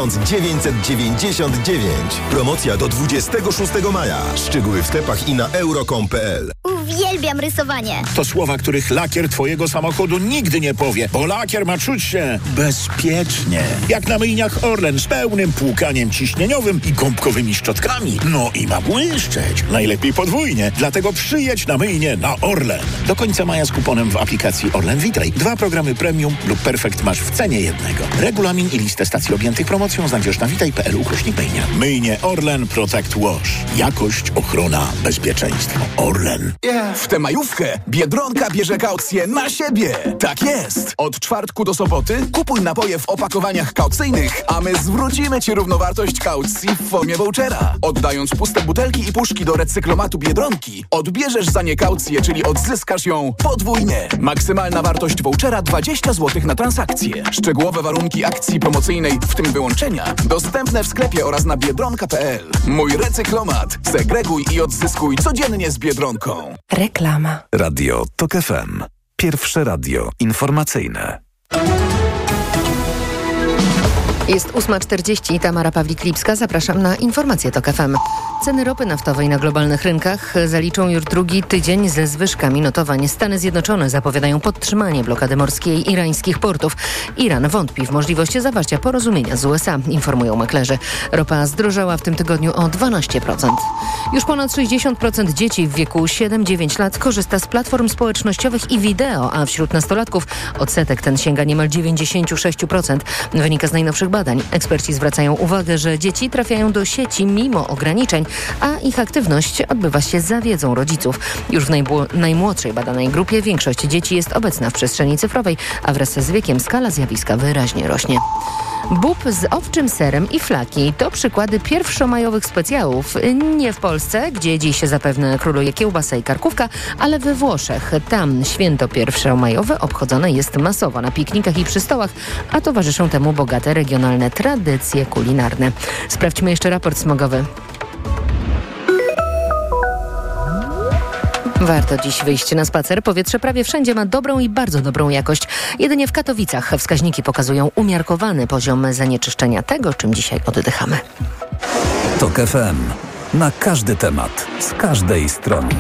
1999. Promocja do 26 maja. Szczegóły w sklepach i na euro.com.pl. Uwielbiam rysowanie. To słowa, których lakier twojego samochodu nigdy nie powie, bo lakier ma czuć się bezpiecznie. Jak na myjniach Orlen z pełnym płukaniem ciśnieniowym i gąbkowymi szczotkami. No i ma błyszczeć. Najlepiej podwójnie. Dlatego przyjedź na myjnię na Orlen. Do końca maja z kuponem w aplikacji Orlen Witaj. 2 programy premium lub perfekt masz w cenie jednego. Regulamin i listę stacji objętych promocją znajdziesz na witaj.pl/myjnia. Myjnie Orlen Protect Wash. Jakość, ochrona, bezpieczeństwo. Orlen. W tę majówkę Biedronka bierze kaucję na siebie. Tak jest. Od czwartku do soboty kupuj napoje w opakowaniach kaucyjnych, a my zwrócimy Ci równowartość kaucji w formie vouchera. Oddając puste butelki i puszki do recyklomatu Biedronki, odbierzesz za nie kaucję, czyli odzyskasz ją podwójnie. Maksymalna wartość vouchera 20 zł na transakcję. Szczegółowe warunki akcji promocyjnej, w tym wyłączenia, dostępne w sklepie oraz na biedronka.pl. Mój recyklomat. Segreguj i odzyskuj codziennie z Biedronką. Reklama. Radio TOK FM. Pierwsze radio informacyjne. Jest 8:40, Tamara Pawlik-Lipska. Zapraszam na informacje TOK FM. Ceny ropy naftowej na globalnych rynkach zaliczą już drugi tydzień ze zwyżkami notowań. Stany Zjednoczone zapowiadają podtrzymanie blokady morskiej irańskich portów. Iran wątpi w możliwości zawarcia porozumienia z USA, informują maklerzy. Ropa zdrożała w tym tygodniu o 12%. Już ponad 60% dzieci w wieku 7-9 lat korzysta z platform społecznościowych i wideo, a wśród nastolatków odsetek ten sięga niemal 96%. Wynika z najnowszych badań. Eksperci zwracają uwagę, że dzieci trafiają do sieci mimo ograniczeń, a ich aktywność odbywa się za wiedzą rodziców. Już w najmłodszej badanej grupie większość dzieci jest obecna w przestrzeni cyfrowej, a wraz z wiekiem skala zjawiska wyraźnie rośnie. Bób z owczym serem i flaki to przykłady pierwszomajowych specjałów. Nie w Polsce, gdzie dziś zapewne króluje kiełbasa i karkówka, ale we Włoszech. Tam święto pierwszomajowe obchodzone jest masowo na piknikach i przy stołach, a towarzyszą temu bogate regionalne tradycje kulinarne. Sprawdźmy jeszcze raport smogowy. Warto dziś wyjść na spacer. Powietrze prawie wszędzie ma dobrą i bardzo dobrą jakość. Jedynie w Katowicach wskaźniki pokazują umiarkowany poziom zanieczyszczenia tego, czym dzisiaj oddychamy. TOK FM. Na każdy temat. Z każdej strony.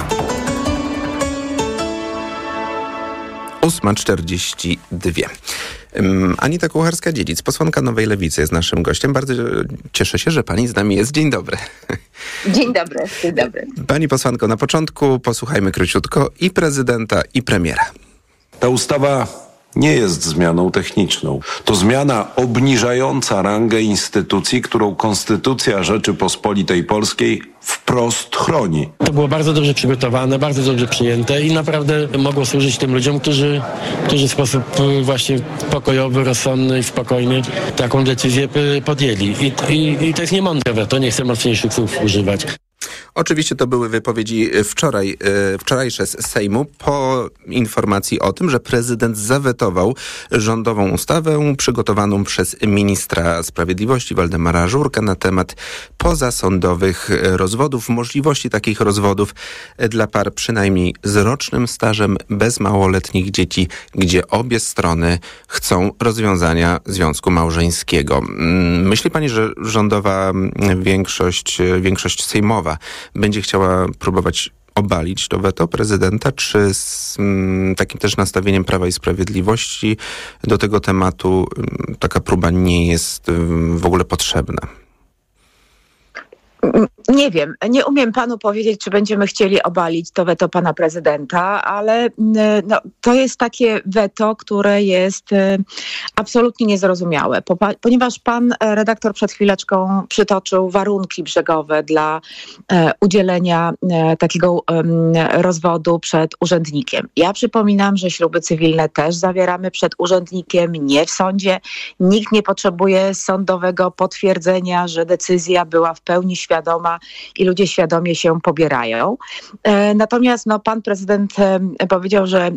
8:42. Anita Kucharska-Dziedzic, posłanka Nowej Lewicy, jest naszym gościem. Bardzo cieszę się, że pani z nami jest. Dzień dobry. Dzień dobry, dzień dobry. Pani posłanko, na początku posłuchajmy króciutko i prezydenta, i premiera. Ta ustawa nie jest zmianą techniczną. To zmiana obniżająca rangę instytucji, którą Konstytucja Rzeczypospolitej Polskiej wprost chroni. To było bardzo dobrze przygotowane, bardzo dobrze przyjęte i naprawdę mogło służyć tym ludziom, którzy w sposób właśnie pokojowy, rozsądny i spokojny taką decyzję podjęli. I to jest niemądre, to nie chcę mocniejszych słów używać. Oczywiście to były wypowiedzi wczorajsze z Sejmu po informacji o tym, że prezydent zawetował rządową ustawę przygotowaną przez ministra sprawiedliwości Waldemara Żurka na temat pozasądowych rozwodów, możliwości takich rozwodów dla par przynajmniej z rocznym stażem bez małoletnich dzieci, gdzie obie strony chcą rozwiązania związku małżeńskiego. Myśli pani, że rządowa większość sejmowa będzie chciała próbować obalić to weto prezydenta, czy z takim też nastawieniem Prawa i Sprawiedliwości do tego tematu taka próba nie jest w ogóle potrzebna? Nie wiem, nie umiem panu powiedzieć, czy będziemy chcieli obalić to weto pana prezydenta, ale to jest takie weto, które jest absolutnie niezrozumiałe, ponieważ pan redaktor przed chwileczką przytoczył warunki brzegowe dla udzielenia takiego rozwodu przed urzędnikiem. Ja przypominam, że śluby cywilne też zawieramy przed urzędnikiem, nie w sądzie. Nikt nie potrzebuje sądowego potwierdzenia, że decyzja była w pełni świadoma i ludzie świadomie się pobierają. Natomiast pan prezydent powiedział, że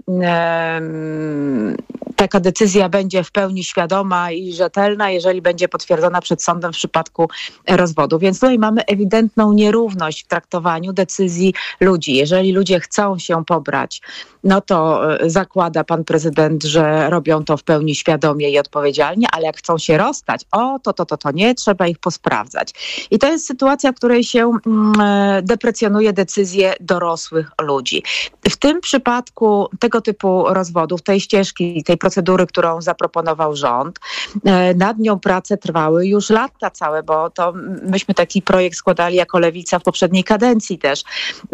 taka decyzja będzie w pełni świadoma i rzetelna, jeżeli będzie potwierdzona przed sądem w przypadku rozwodu. Więc tutaj mamy ewidentną nierówność w traktowaniu decyzji ludzi. Jeżeli ludzie chcą się pobrać, no to zakłada pan prezydent, że robią to w pełni świadomie i odpowiedzialnie, ale jak chcą się rozstać, to nie, trzeba ich posprawdzać. I to jest sytuacja, w której się deprecjonuje decyzje dorosłych ludzi. W tym przypadku tego typu rozwodów, tej ścieżki, tej procedury, którą zaproponował rząd, nad nią prace trwały już lata całe, bo to myśmy taki projekt składali jako Lewica w poprzedniej kadencji też.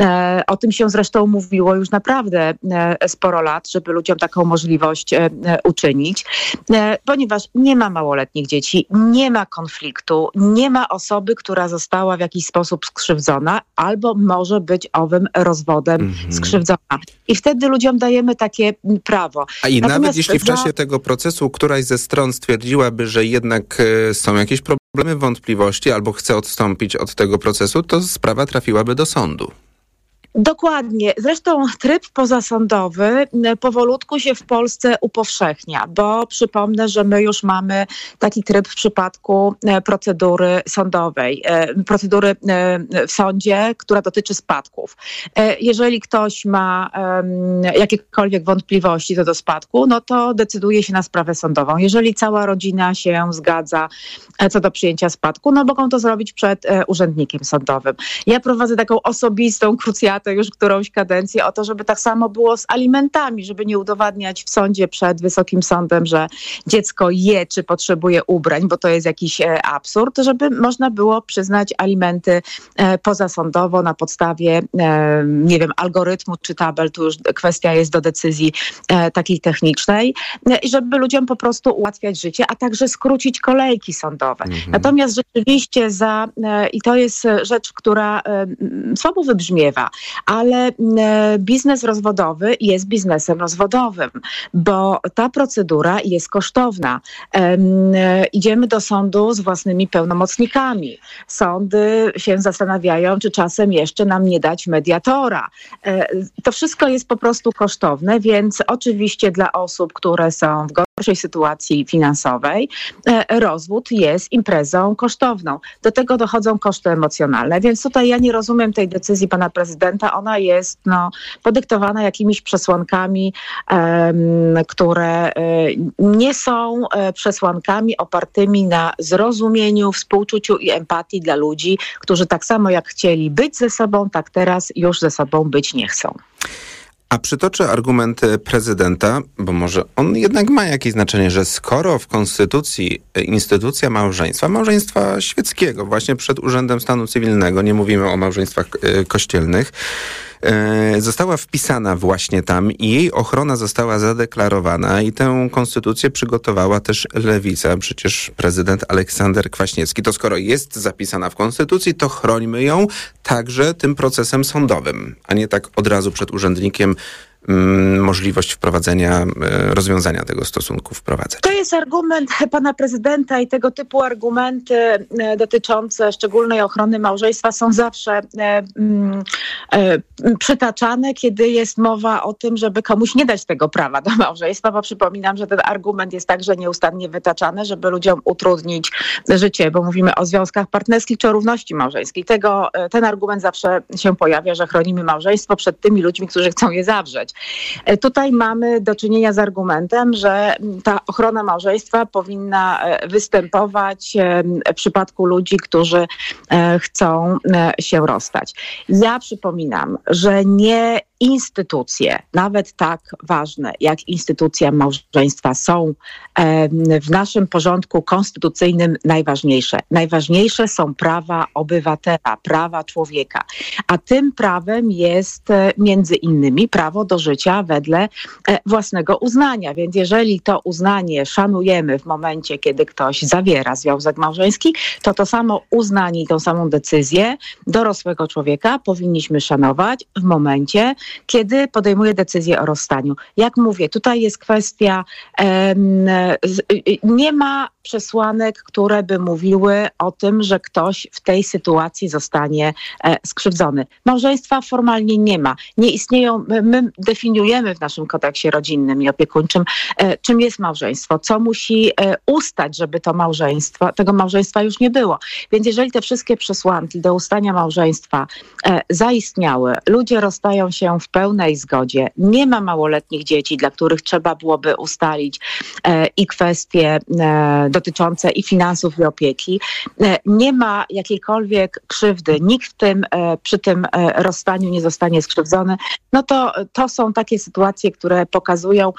O tym się zresztą mówiło już naprawdę sporo lat, żeby ludziom taką możliwość uczynić, ponieważ nie ma małoletnich dzieci, nie ma konfliktu, nie ma osoby, która została w jakiś sposób skrzywdzona albo może być owym rozwodem skrzywdzona. I wtedy ludziom dajemy takie prawo. Nawet jeśli w czasie tego procesu któraś ze stron stwierdziłaby, że jednak są jakieś problemy, wątpliwości albo chce odstąpić od tego procesu, to sprawa trafiłaby do sądu. Dokładnie. Zresztą tryb pozasądowy powolutku się w Polsce upowszechnia, bo przypomnę, że my już mamy taki tryb w przypadku procedury sądowej, procedury w sądzie, która dotyczy spadków. Jeżeli ktoś ma jakiekolwiek wątpliwości co do spadku, no to decyduje się na sprawę sądową. Jeżeli cała rodzina się zgadza co do przyjęcia spadku, no mogą to zrobić przed urzędnikiem sądowym. Ja prowadzę taką osobistą krucjatę już którąś kadencję o to, żeby tak samo było z alimentami, żeby nie udowadniać w sądzie przed Wysokim Sądem, że dziecko je czy potrzebuje ubrań, bo to jest jakiś absurd, żeby można było przyznać alimenty pozasądowo na podstawie, nie wiem, algorytmu czy tabel, tu już kwestia jest do decyzji takiej technicznej, i żeby ludziom po prostu ułatwiać życie, a także skrócić kolejki sądowe. Natomiast rzeczywiście i to jest rzecz, która słabo wybrzmiewa, ale biznes rozwodowy jest biznesem rozwodowym, bo ta procedura jest kosztowna. Idziemy do sądu z własnymi pełnomocnikami. Sądy się zastanawiają, czy czasem jeszcze nam nie dać mediatora. To wszystko jest po prostu kosztowne, więc oczywiście dla osób, które są w gorszej sytuacji finansowej, rozwód jest imprezą kosztowną. Do tego dochodzą koszty emocjonalne, więc tutaj ja nie rozumiem tej decyzji pana prezydenta. Ona jest podyktowana jakimiś przesłankami, które nie są przesłankami opartymi na zrozumieniu, współczuciu i empatii dla ludzi, którzy tak samo jak chcieli być ze sobą, tak teraz już ze sobą być nie chcą. A przytoczę argument prezydenta, bo może on jednak ma jakieś znaczenie, że skoro w Konstytucji instytucja małżeństwa świeckiego, właśnie przed Urzędem Stanu Cywilnego, nie mówimy o małżeństwach kościelnych, została wpisana właśnie tam i jej ochrona została zadeklarowana i tę konstytucję przygotowała też Lewica, przecież prezydent Aleksander Kwaśniewski. To skoro jest zapisana w konstytucji, to chrońmy ją także tym procesem sądowym, a nie tak od razu przed urzędnikiem możliwość wprowadzenia, rozwiązania tego stosunku wprowadzać? To jest argument pana prezydenta i tego typu argumenty dotyczące szczególnej ochrony małżeństwa są zawsze przytaczane, kiedy jest mowa o tym, żeby komuś nie dać tego prawa do małżeństwa, bo przypominam, że ten argument jest także nieustannie wytaczany, żeby ludziom utrudnić życie, bo mówimy o związkach partnerskich czy o równości małżeńskiej. Ten argument zawsze się pojawia, że chronimy małżeństwo przed tymi ludźmi, którzy chcą je zawrzeć. Tutaj mamy do czynienia z argumentem, że ta ochrona małżeństwa powinna występować w przypadku ludzi, którzy chcą się rozstać. Ja przypominam, że nie instytucje, nawet tak ważne jak instytucja małżeństwa, są w naszym porządku konstytucyjnym najważniejsze. Najważniejsze są prawa obywatela, prawa człowieka. A tym prawem jest między innymi prawo do życia wedle własnego uznania. Więc jeżeli to uznanie szanujemy w momencie, kiedy ktoś zawiera związek małżeński, to samo uznanie i tą samą decyzję dorosłego człowieka powinniśmy szanować w momencie, kiedy podejmuje decyzję o rozstaniu. Jak mówię, tutaj jest kwestia, nie ma przesłanek, które by mówiły o tym, że ktoś w tej sytuacji zostanie skrzywdzony. Małżeństwa formalnie nie ma. Nie istnieją, my definiujemy w naszym kodeksie rodzinnym i opiekuńczym, czym jest małżeństwo, co musi ustać, żeby tego małżeństwa już nie było. Więc jeżeli te wszystkie przesłanki do ustania małżeństwa zaistniały, ludzie rozstają się w pełnej zgodzie, nie ma małoletnich dzieci, dla których trzeba byłoby ustalić i kwestie dotyczące i finansów, i opieki, nie ma jakiejkolwiek krzywdy, nikt przy tym rozstaniu nie zostanie skrzywdzony, no to są takie sytuacje, które pokazują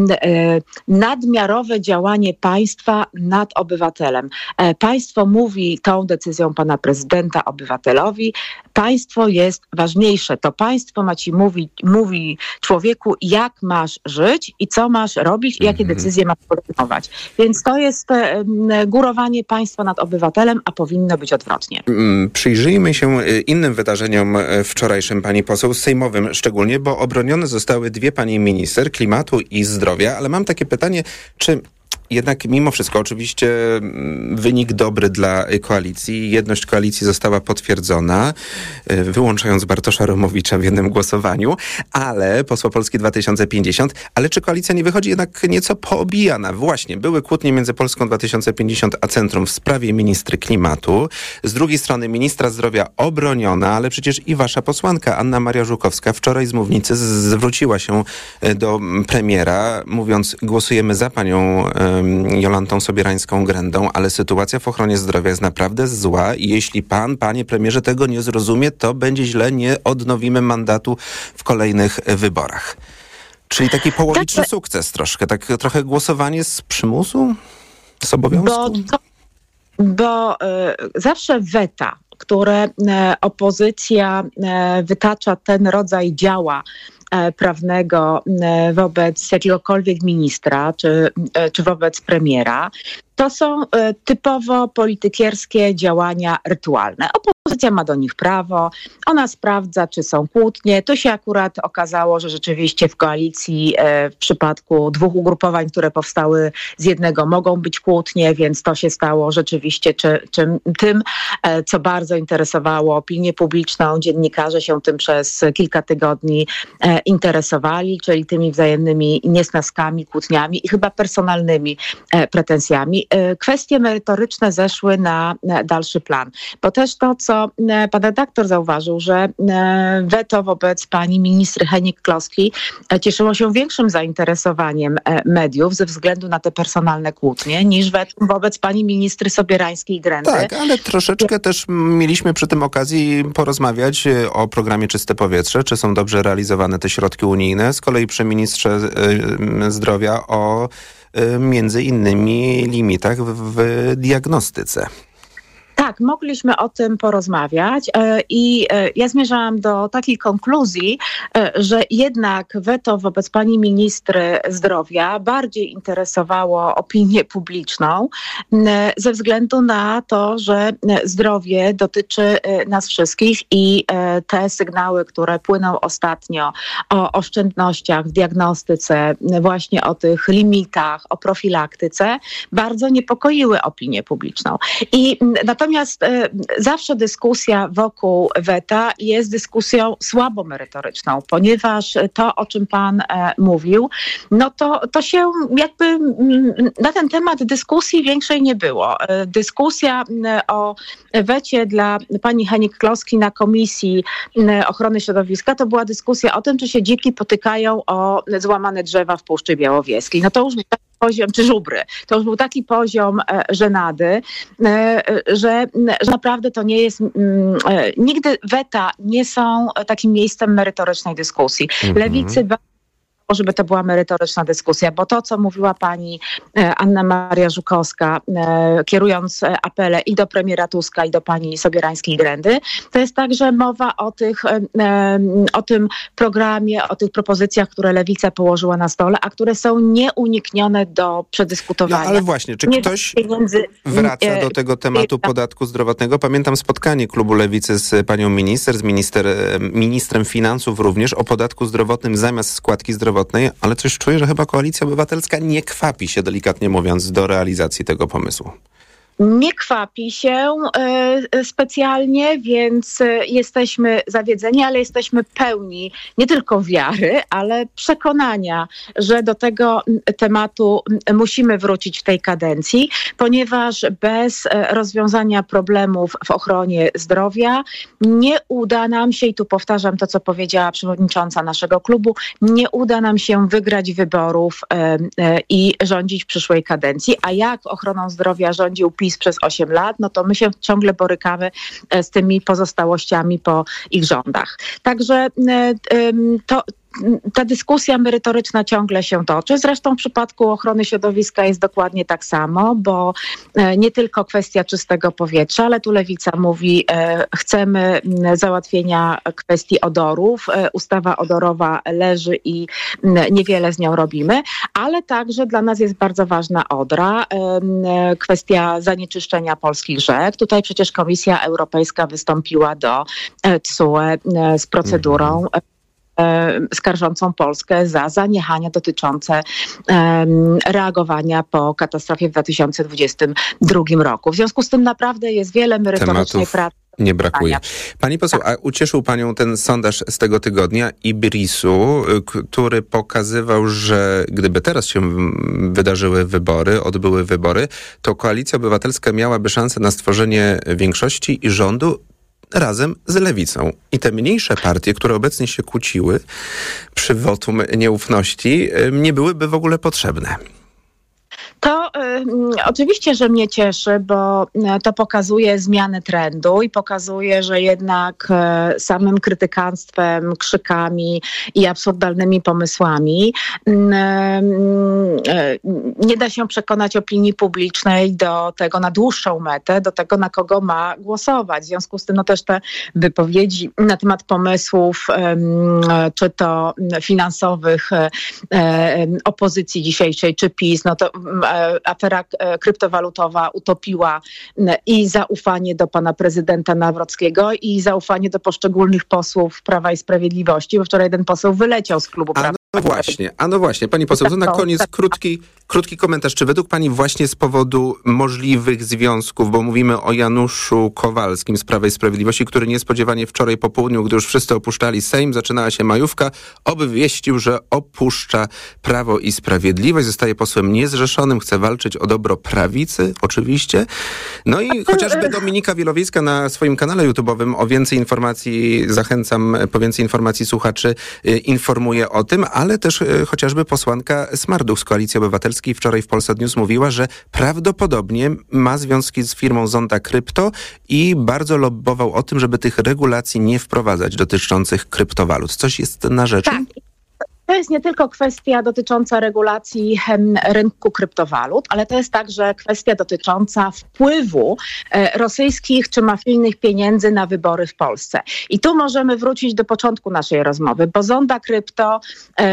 nadmiarowe działanie państwa nad obywatelem. Państwo mówi tą decyzją pana prezydenta obywatelowi, państwo jest ważniejsze. To państwo ma ci mówi człowieku, jak masz żyć i co masz robić i jakie decyzje masz podejmować. Więc to jest górowanie państwa nad obywatelem, a powinno być odwrotnie. Przyjrzyjmy się innym wydarzeniom wczorajszym, pani poseł, sejmowym szczególnie, bo obronione zostały dwie pani minister, klimatu i zdrowia, ale mam takie pytanie, czy jednak mimo wszystko oczywiście wynik dobry dla koalicji. Jedność koalicji została potwierdzona, wyłączając Bartosza Romowicza w jednym głosowaniu, ale posła Polski 2050. Ale czy koalicja nie wychodzi jednak nieco poobijana? Właśnie, były kłótnie między Polską 2050 a Centrum w sprawie ministry klimatu. Z drugiej strony ministra zdrowia obroniona, ale przecież i wasza posłanka Anna Maria Żukowska wczoraj z mównicy zwróciła się do premiera, mówiąc, głosujemy za panią Jolantą Sobierańską-Grendą, ale sytuacja w ochronie zdrowia jest naprawdę zła i jeśli panie premierze, tego nie zrozumie, to będzie źle, nie odnowimy mandatu w kolejnych wyborach. Czyli taki połowiczny sukces troszkę, tak trochę głosowanie z przymusu, z obowiązku? Bo zawsze weta, które opozycja wytacza ten rodzaj działa prawnego wobec jakiegokolwiek ministra czy wobec premiera, to są typowo politykierskie działania rytualne. Opozycja ma do nich prawo, ona sprawdza, czy są kłótnie. To się akurat okazało, że rzeczywiście w koalicji w przypadku dwóch ugrupowań, które powstały z jednego, mogą być kłótnie, więc to się stało rzeczywiście tym, co bardzo interesowało opinię publiczną. Dziennikarze się tym przez kilka tygodni interesowali, czyli tymi wzajemnymi niesnaskami, kłótniami i chyba personalnymi pretensjami. Kwestie merytoryczne zeszły na dalszy plan, bo też to, co pan redaktor zauważył, że weto wobec pani ministry Hennig-Kloski cieszyło się większym zainteresowaniem mediów ze względu na te personalne kłótnie niż weto wobec pani ministry Sobierańskiej-Grendy. Tak, ale troszeczkę też mieliśmy przy tym okazji porozmawiać o programie Czyste Powietrze, czy są dobrze realizowane te środki unijne. Z kolei przy ministrze zdrowia o między innymi limitach w diagnostyce. Tak, mogliśmy o tym porozmawiać i ja zmierzałam do takiej konkluzji, że jednak weto wobec pani ministry zdrowia bardziej interesowało opinię publiczną ze względu na to, że zdrowie dotyczy nas wszystkich i te sygnały, które płyną ostatnio o oszczędnościach w diagnostyce, właśnie o tych limitach, o profilaktyce, bardzo niepokoiły opinię publiczną. I natomiast zawsze dyskusja wokół weta jest dyskusją słabo merytoryczną, ponieważ to, o czym pan mówił, no to się jakby na ten temat dyskusji większej nie było. Dyskusja o wecie dla pani Hennig-Kloski na Komisji Ochrony Środowiska to była dyskusja o tym, czy się dziki potykają o złamane drzewa w Puszczy Białowieskiej. No to już poziom, czy żubry. To już był taki poziom żenady, że naprawdę to nie jest... Nigdy weta nie są takim miejscem merytorycznej dyskusji. Lewicy żeby to była merytoryczna dyskusja, bo to, co mówiła pani Anna Maria Żukowska, kierując apele i do premiera Tuska, i do pani Sobierańskiej-Grendy, to jest także mowa o tym programie, o tych propozycjach, które Lewica położyła na stole, a które są nieuniknione do przedyskutowania. No ale właśnie, czy ktoś wraca do tego tematu podatku zdrowotnego? Pamiętam spotkanie klubu Lewicy z panią minister, z ministrem finansów również o podatku zdrowotnym zamiast składki zdrowotnej, ale coś czuję, że chyba Koalicja Obywatelska nie kwapi się, delikatnie mówiąc, do realizacji tego pomysłu. Nie kwapi się specjalnie, więc jesteśmy zawiedzeni, ale jesteśmy pełni nie tylko wiary, ale przekonania, że do tego tematu musimy wrócić w tej kadencji, ponieważ bez rozwiązania problemów w ochronie zdrowia nie uda nam się, i tu powtarzam to, co powiedziała przewodnicząca naszego klubu, nie uda nam się wygrać wyborów i rządzić w przyszłej kadencji. A jak ochroną zdrowia rządził PiS przez 8 lat, no to my się ciągle borykamy z tymi pozostałościami po ich rządach. Także ta dyskusja merytoryczna ciągle się toczy. Zresztą w przypadku ochrony środowiska jest dokładnie tak samo, bo nie tylko kwestia czystego powietrza, ale tu Lewica mówi, chcemy załatwienia kwestii odorów. Ustawa odorowa leży i niewiele z nią robimy, ale także dla nas jest bardzo ważna Odra, kwestia zanieczyszczenia polskich rzek. Tutaj przecież Komisja Europejska wystąpiła do TSUE z procedurą skarżącą Polskę za zaniechania dotyczące reagowania po katastrofie w 2022 roku. W związku z tym naprawdę jest wiele merytorycznej pracy. Nie brakuje. Pani poseł, a ucieszył panią ten sondaż z tego tygodnia IBRIS-u, który pokazywał, że gdyby teraz się odbyły wybory, to Koalicja Obywatelska miałaby szansę na stworzenie większości i rządu razem z Lewicą. I te mniejsze partie, które obecnie się kłóciły przy wotum nieufności, nie byłyby w ogóle potrzebne. To oczywiście, że mnie cieszy, bo to pokazuje zmianę trendu i pokazuje, że jednak samym krytykanstwem, krzykami i absurdalnymi pomysłami nie da się przekonać opinii publicznej do tego na dłuższą metę, do tego, na kogo ma głosować. W związku z tym też te wypowiedzi na temat pomysłów, czy to finansowych opozycji dzisiejszej, czy PiS, no to afera kryptowalutowa utopiła i zaufanie do pana prezydenta Nawrockiego i zaufanie do poszczególnych posłów Prawa i Sprawiedliwości, bo wczoraj jeden poseł wyleciał z klubu Prawa. No właśnie, pani poseł, to na koniec krótki komentarz. Czy według pani właśnie z powodu możliwych związków, bo mówimy o Januszu Kowalskim z Prawa i Sprawiedliwości, który niespodziewanie wczoraj po południu, gdy już wszyscy opuszczali Sejm, zaczynała się majówka, obwieścił, że opuszcza Prawo i Sprawiedliwość, zostaje posłem niezrzeszonym, chce walczyć o dobro prawicy, oczywiście. No i chociażby Dominika Wielowiejska na swoim kanale YouTube'owym o więcej informacji, zachęcam, po więcej informacji słuchaczy, informuje o tym, ale też chociażby posłanka Smarduch z Koalicji Obywatelskiej wczoraj w Polsat News mówiła, że prawdopodobnie ma związki z firmą Zonda Krypto i bardzo lobbował o tym, żeby tych regulacji nie wprowadzać dotyczących kryptowalut. Coś jest na rzeczy? Tak. To jest nie tylko kwestia dotycząca regulacji rynku kryptowalut, ale to jest także kwestia dotycząca wpływu rosyjskich czy mafijnych pieniędzy na wybory w Polsce. I tu możemy wrócić do początku naszej rozmowy, bo Zonda Krypto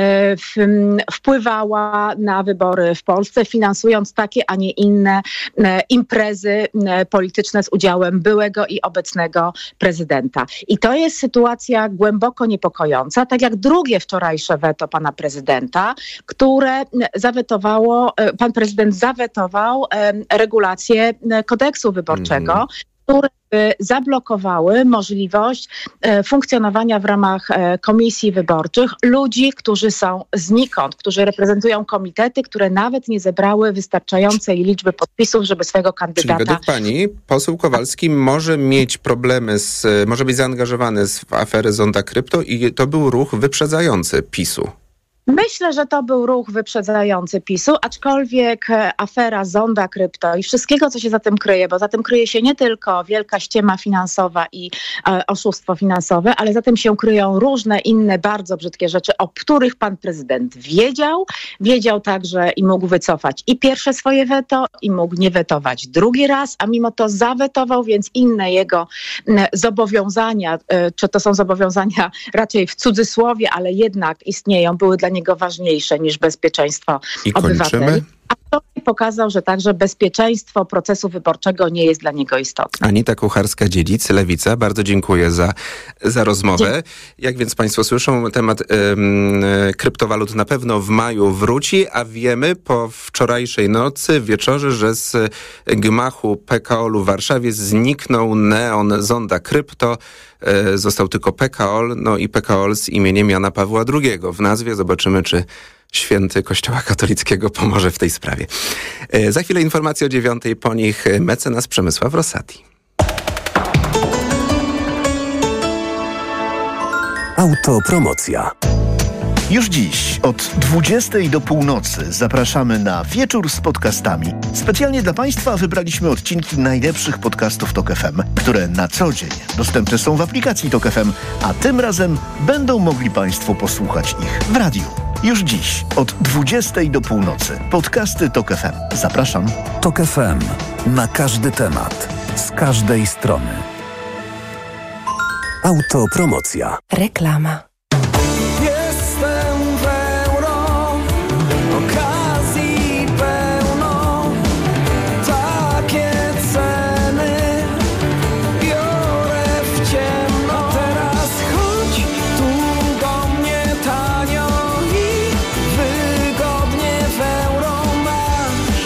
wpływała na wybory w Polsce, finansując takie, a nie inne imprezy polityczne z udziałem byłego i obecnego prezydenta. I to jest sytuacja głęboko niepokojąca, tak jak drugie wczorajsze weto pana prezydenta, które zawetowało, pan prezydent zawetował regulacje kodeksu wyborczego, które zablokowały możliwość funkcjonowania w ramach komisji wyborczych ludzi, którzy są znikąd, którzy reprezentują komitety, które nawet nie zebrały wystarczającej liczby podpisów, żeby swojego kandydata... Czyli według pani poseł Kowalski może mieć problemy, może być zaangażowany w aferę Zonda Krypto i to był ruch wyprzedzający PiS-u. Myślę, że to był ruch wyprzedzający PiS-u, aczkolwiek afera Zonda Krypto i wszystkiego, co się za tym kryje, bo za tym kryje się nie tylko wielka ściema finansowa i oszustwo finansowe, ale za tym się kryją różne inne bardzo brzydkie rzeczy, o których pan prezydent wiedział także i mógł wycofać i pierwsze swoje weto i mógł nie wetować drugi raz, a mimo to zawetował, więc inne jego zobowiązania, czy to są zobowiązania raczej w cudzysłowie, ale jednak istnieją, były dla niego ważniejsze niż bezpieczeństwo obywateli. A to pokazał, że także bezpieczeństwo procesu wyborczego nie jest dla niego istotne. Anita Kucharska-Dziedzic, Lewica. Bardzo dziękuję za rozmowę. Jak więc państwo słyszą, temat kryptowalut na pewno w maju wróci, a wiemy po wczorajszej nocy, wieczorze, że z gmachu PKOL-u w Warszawie zniknął neon Zonda Krypto. Został tylko PKOL, no i PKOL z imieniem Jana Pawła II w nazwie. Zobaczymy, czy święty Kościoła katolickiego pomoże w tej sprawie. Za chwilę informacje o 9:00, po nich mecenas Przemysław Rosati. Autopromocja. Już dziś od 20:00 do północy zapraszamy na Wieczór z podcastami. Specjalnie dla Państwa wybraliśmy odcinki najlepszych podcastów TOK FM, które na co dzień dostępne są w aplikacji TOK FM, a tym razem będą mogli Państwo posłuchać ich w radiu. Już dziś od 20:00 do północy. Podcasty TOK FM. Zapraszam. TOK FM. Na każdy temat. Z każdej strony. Autopromocja. Reklama.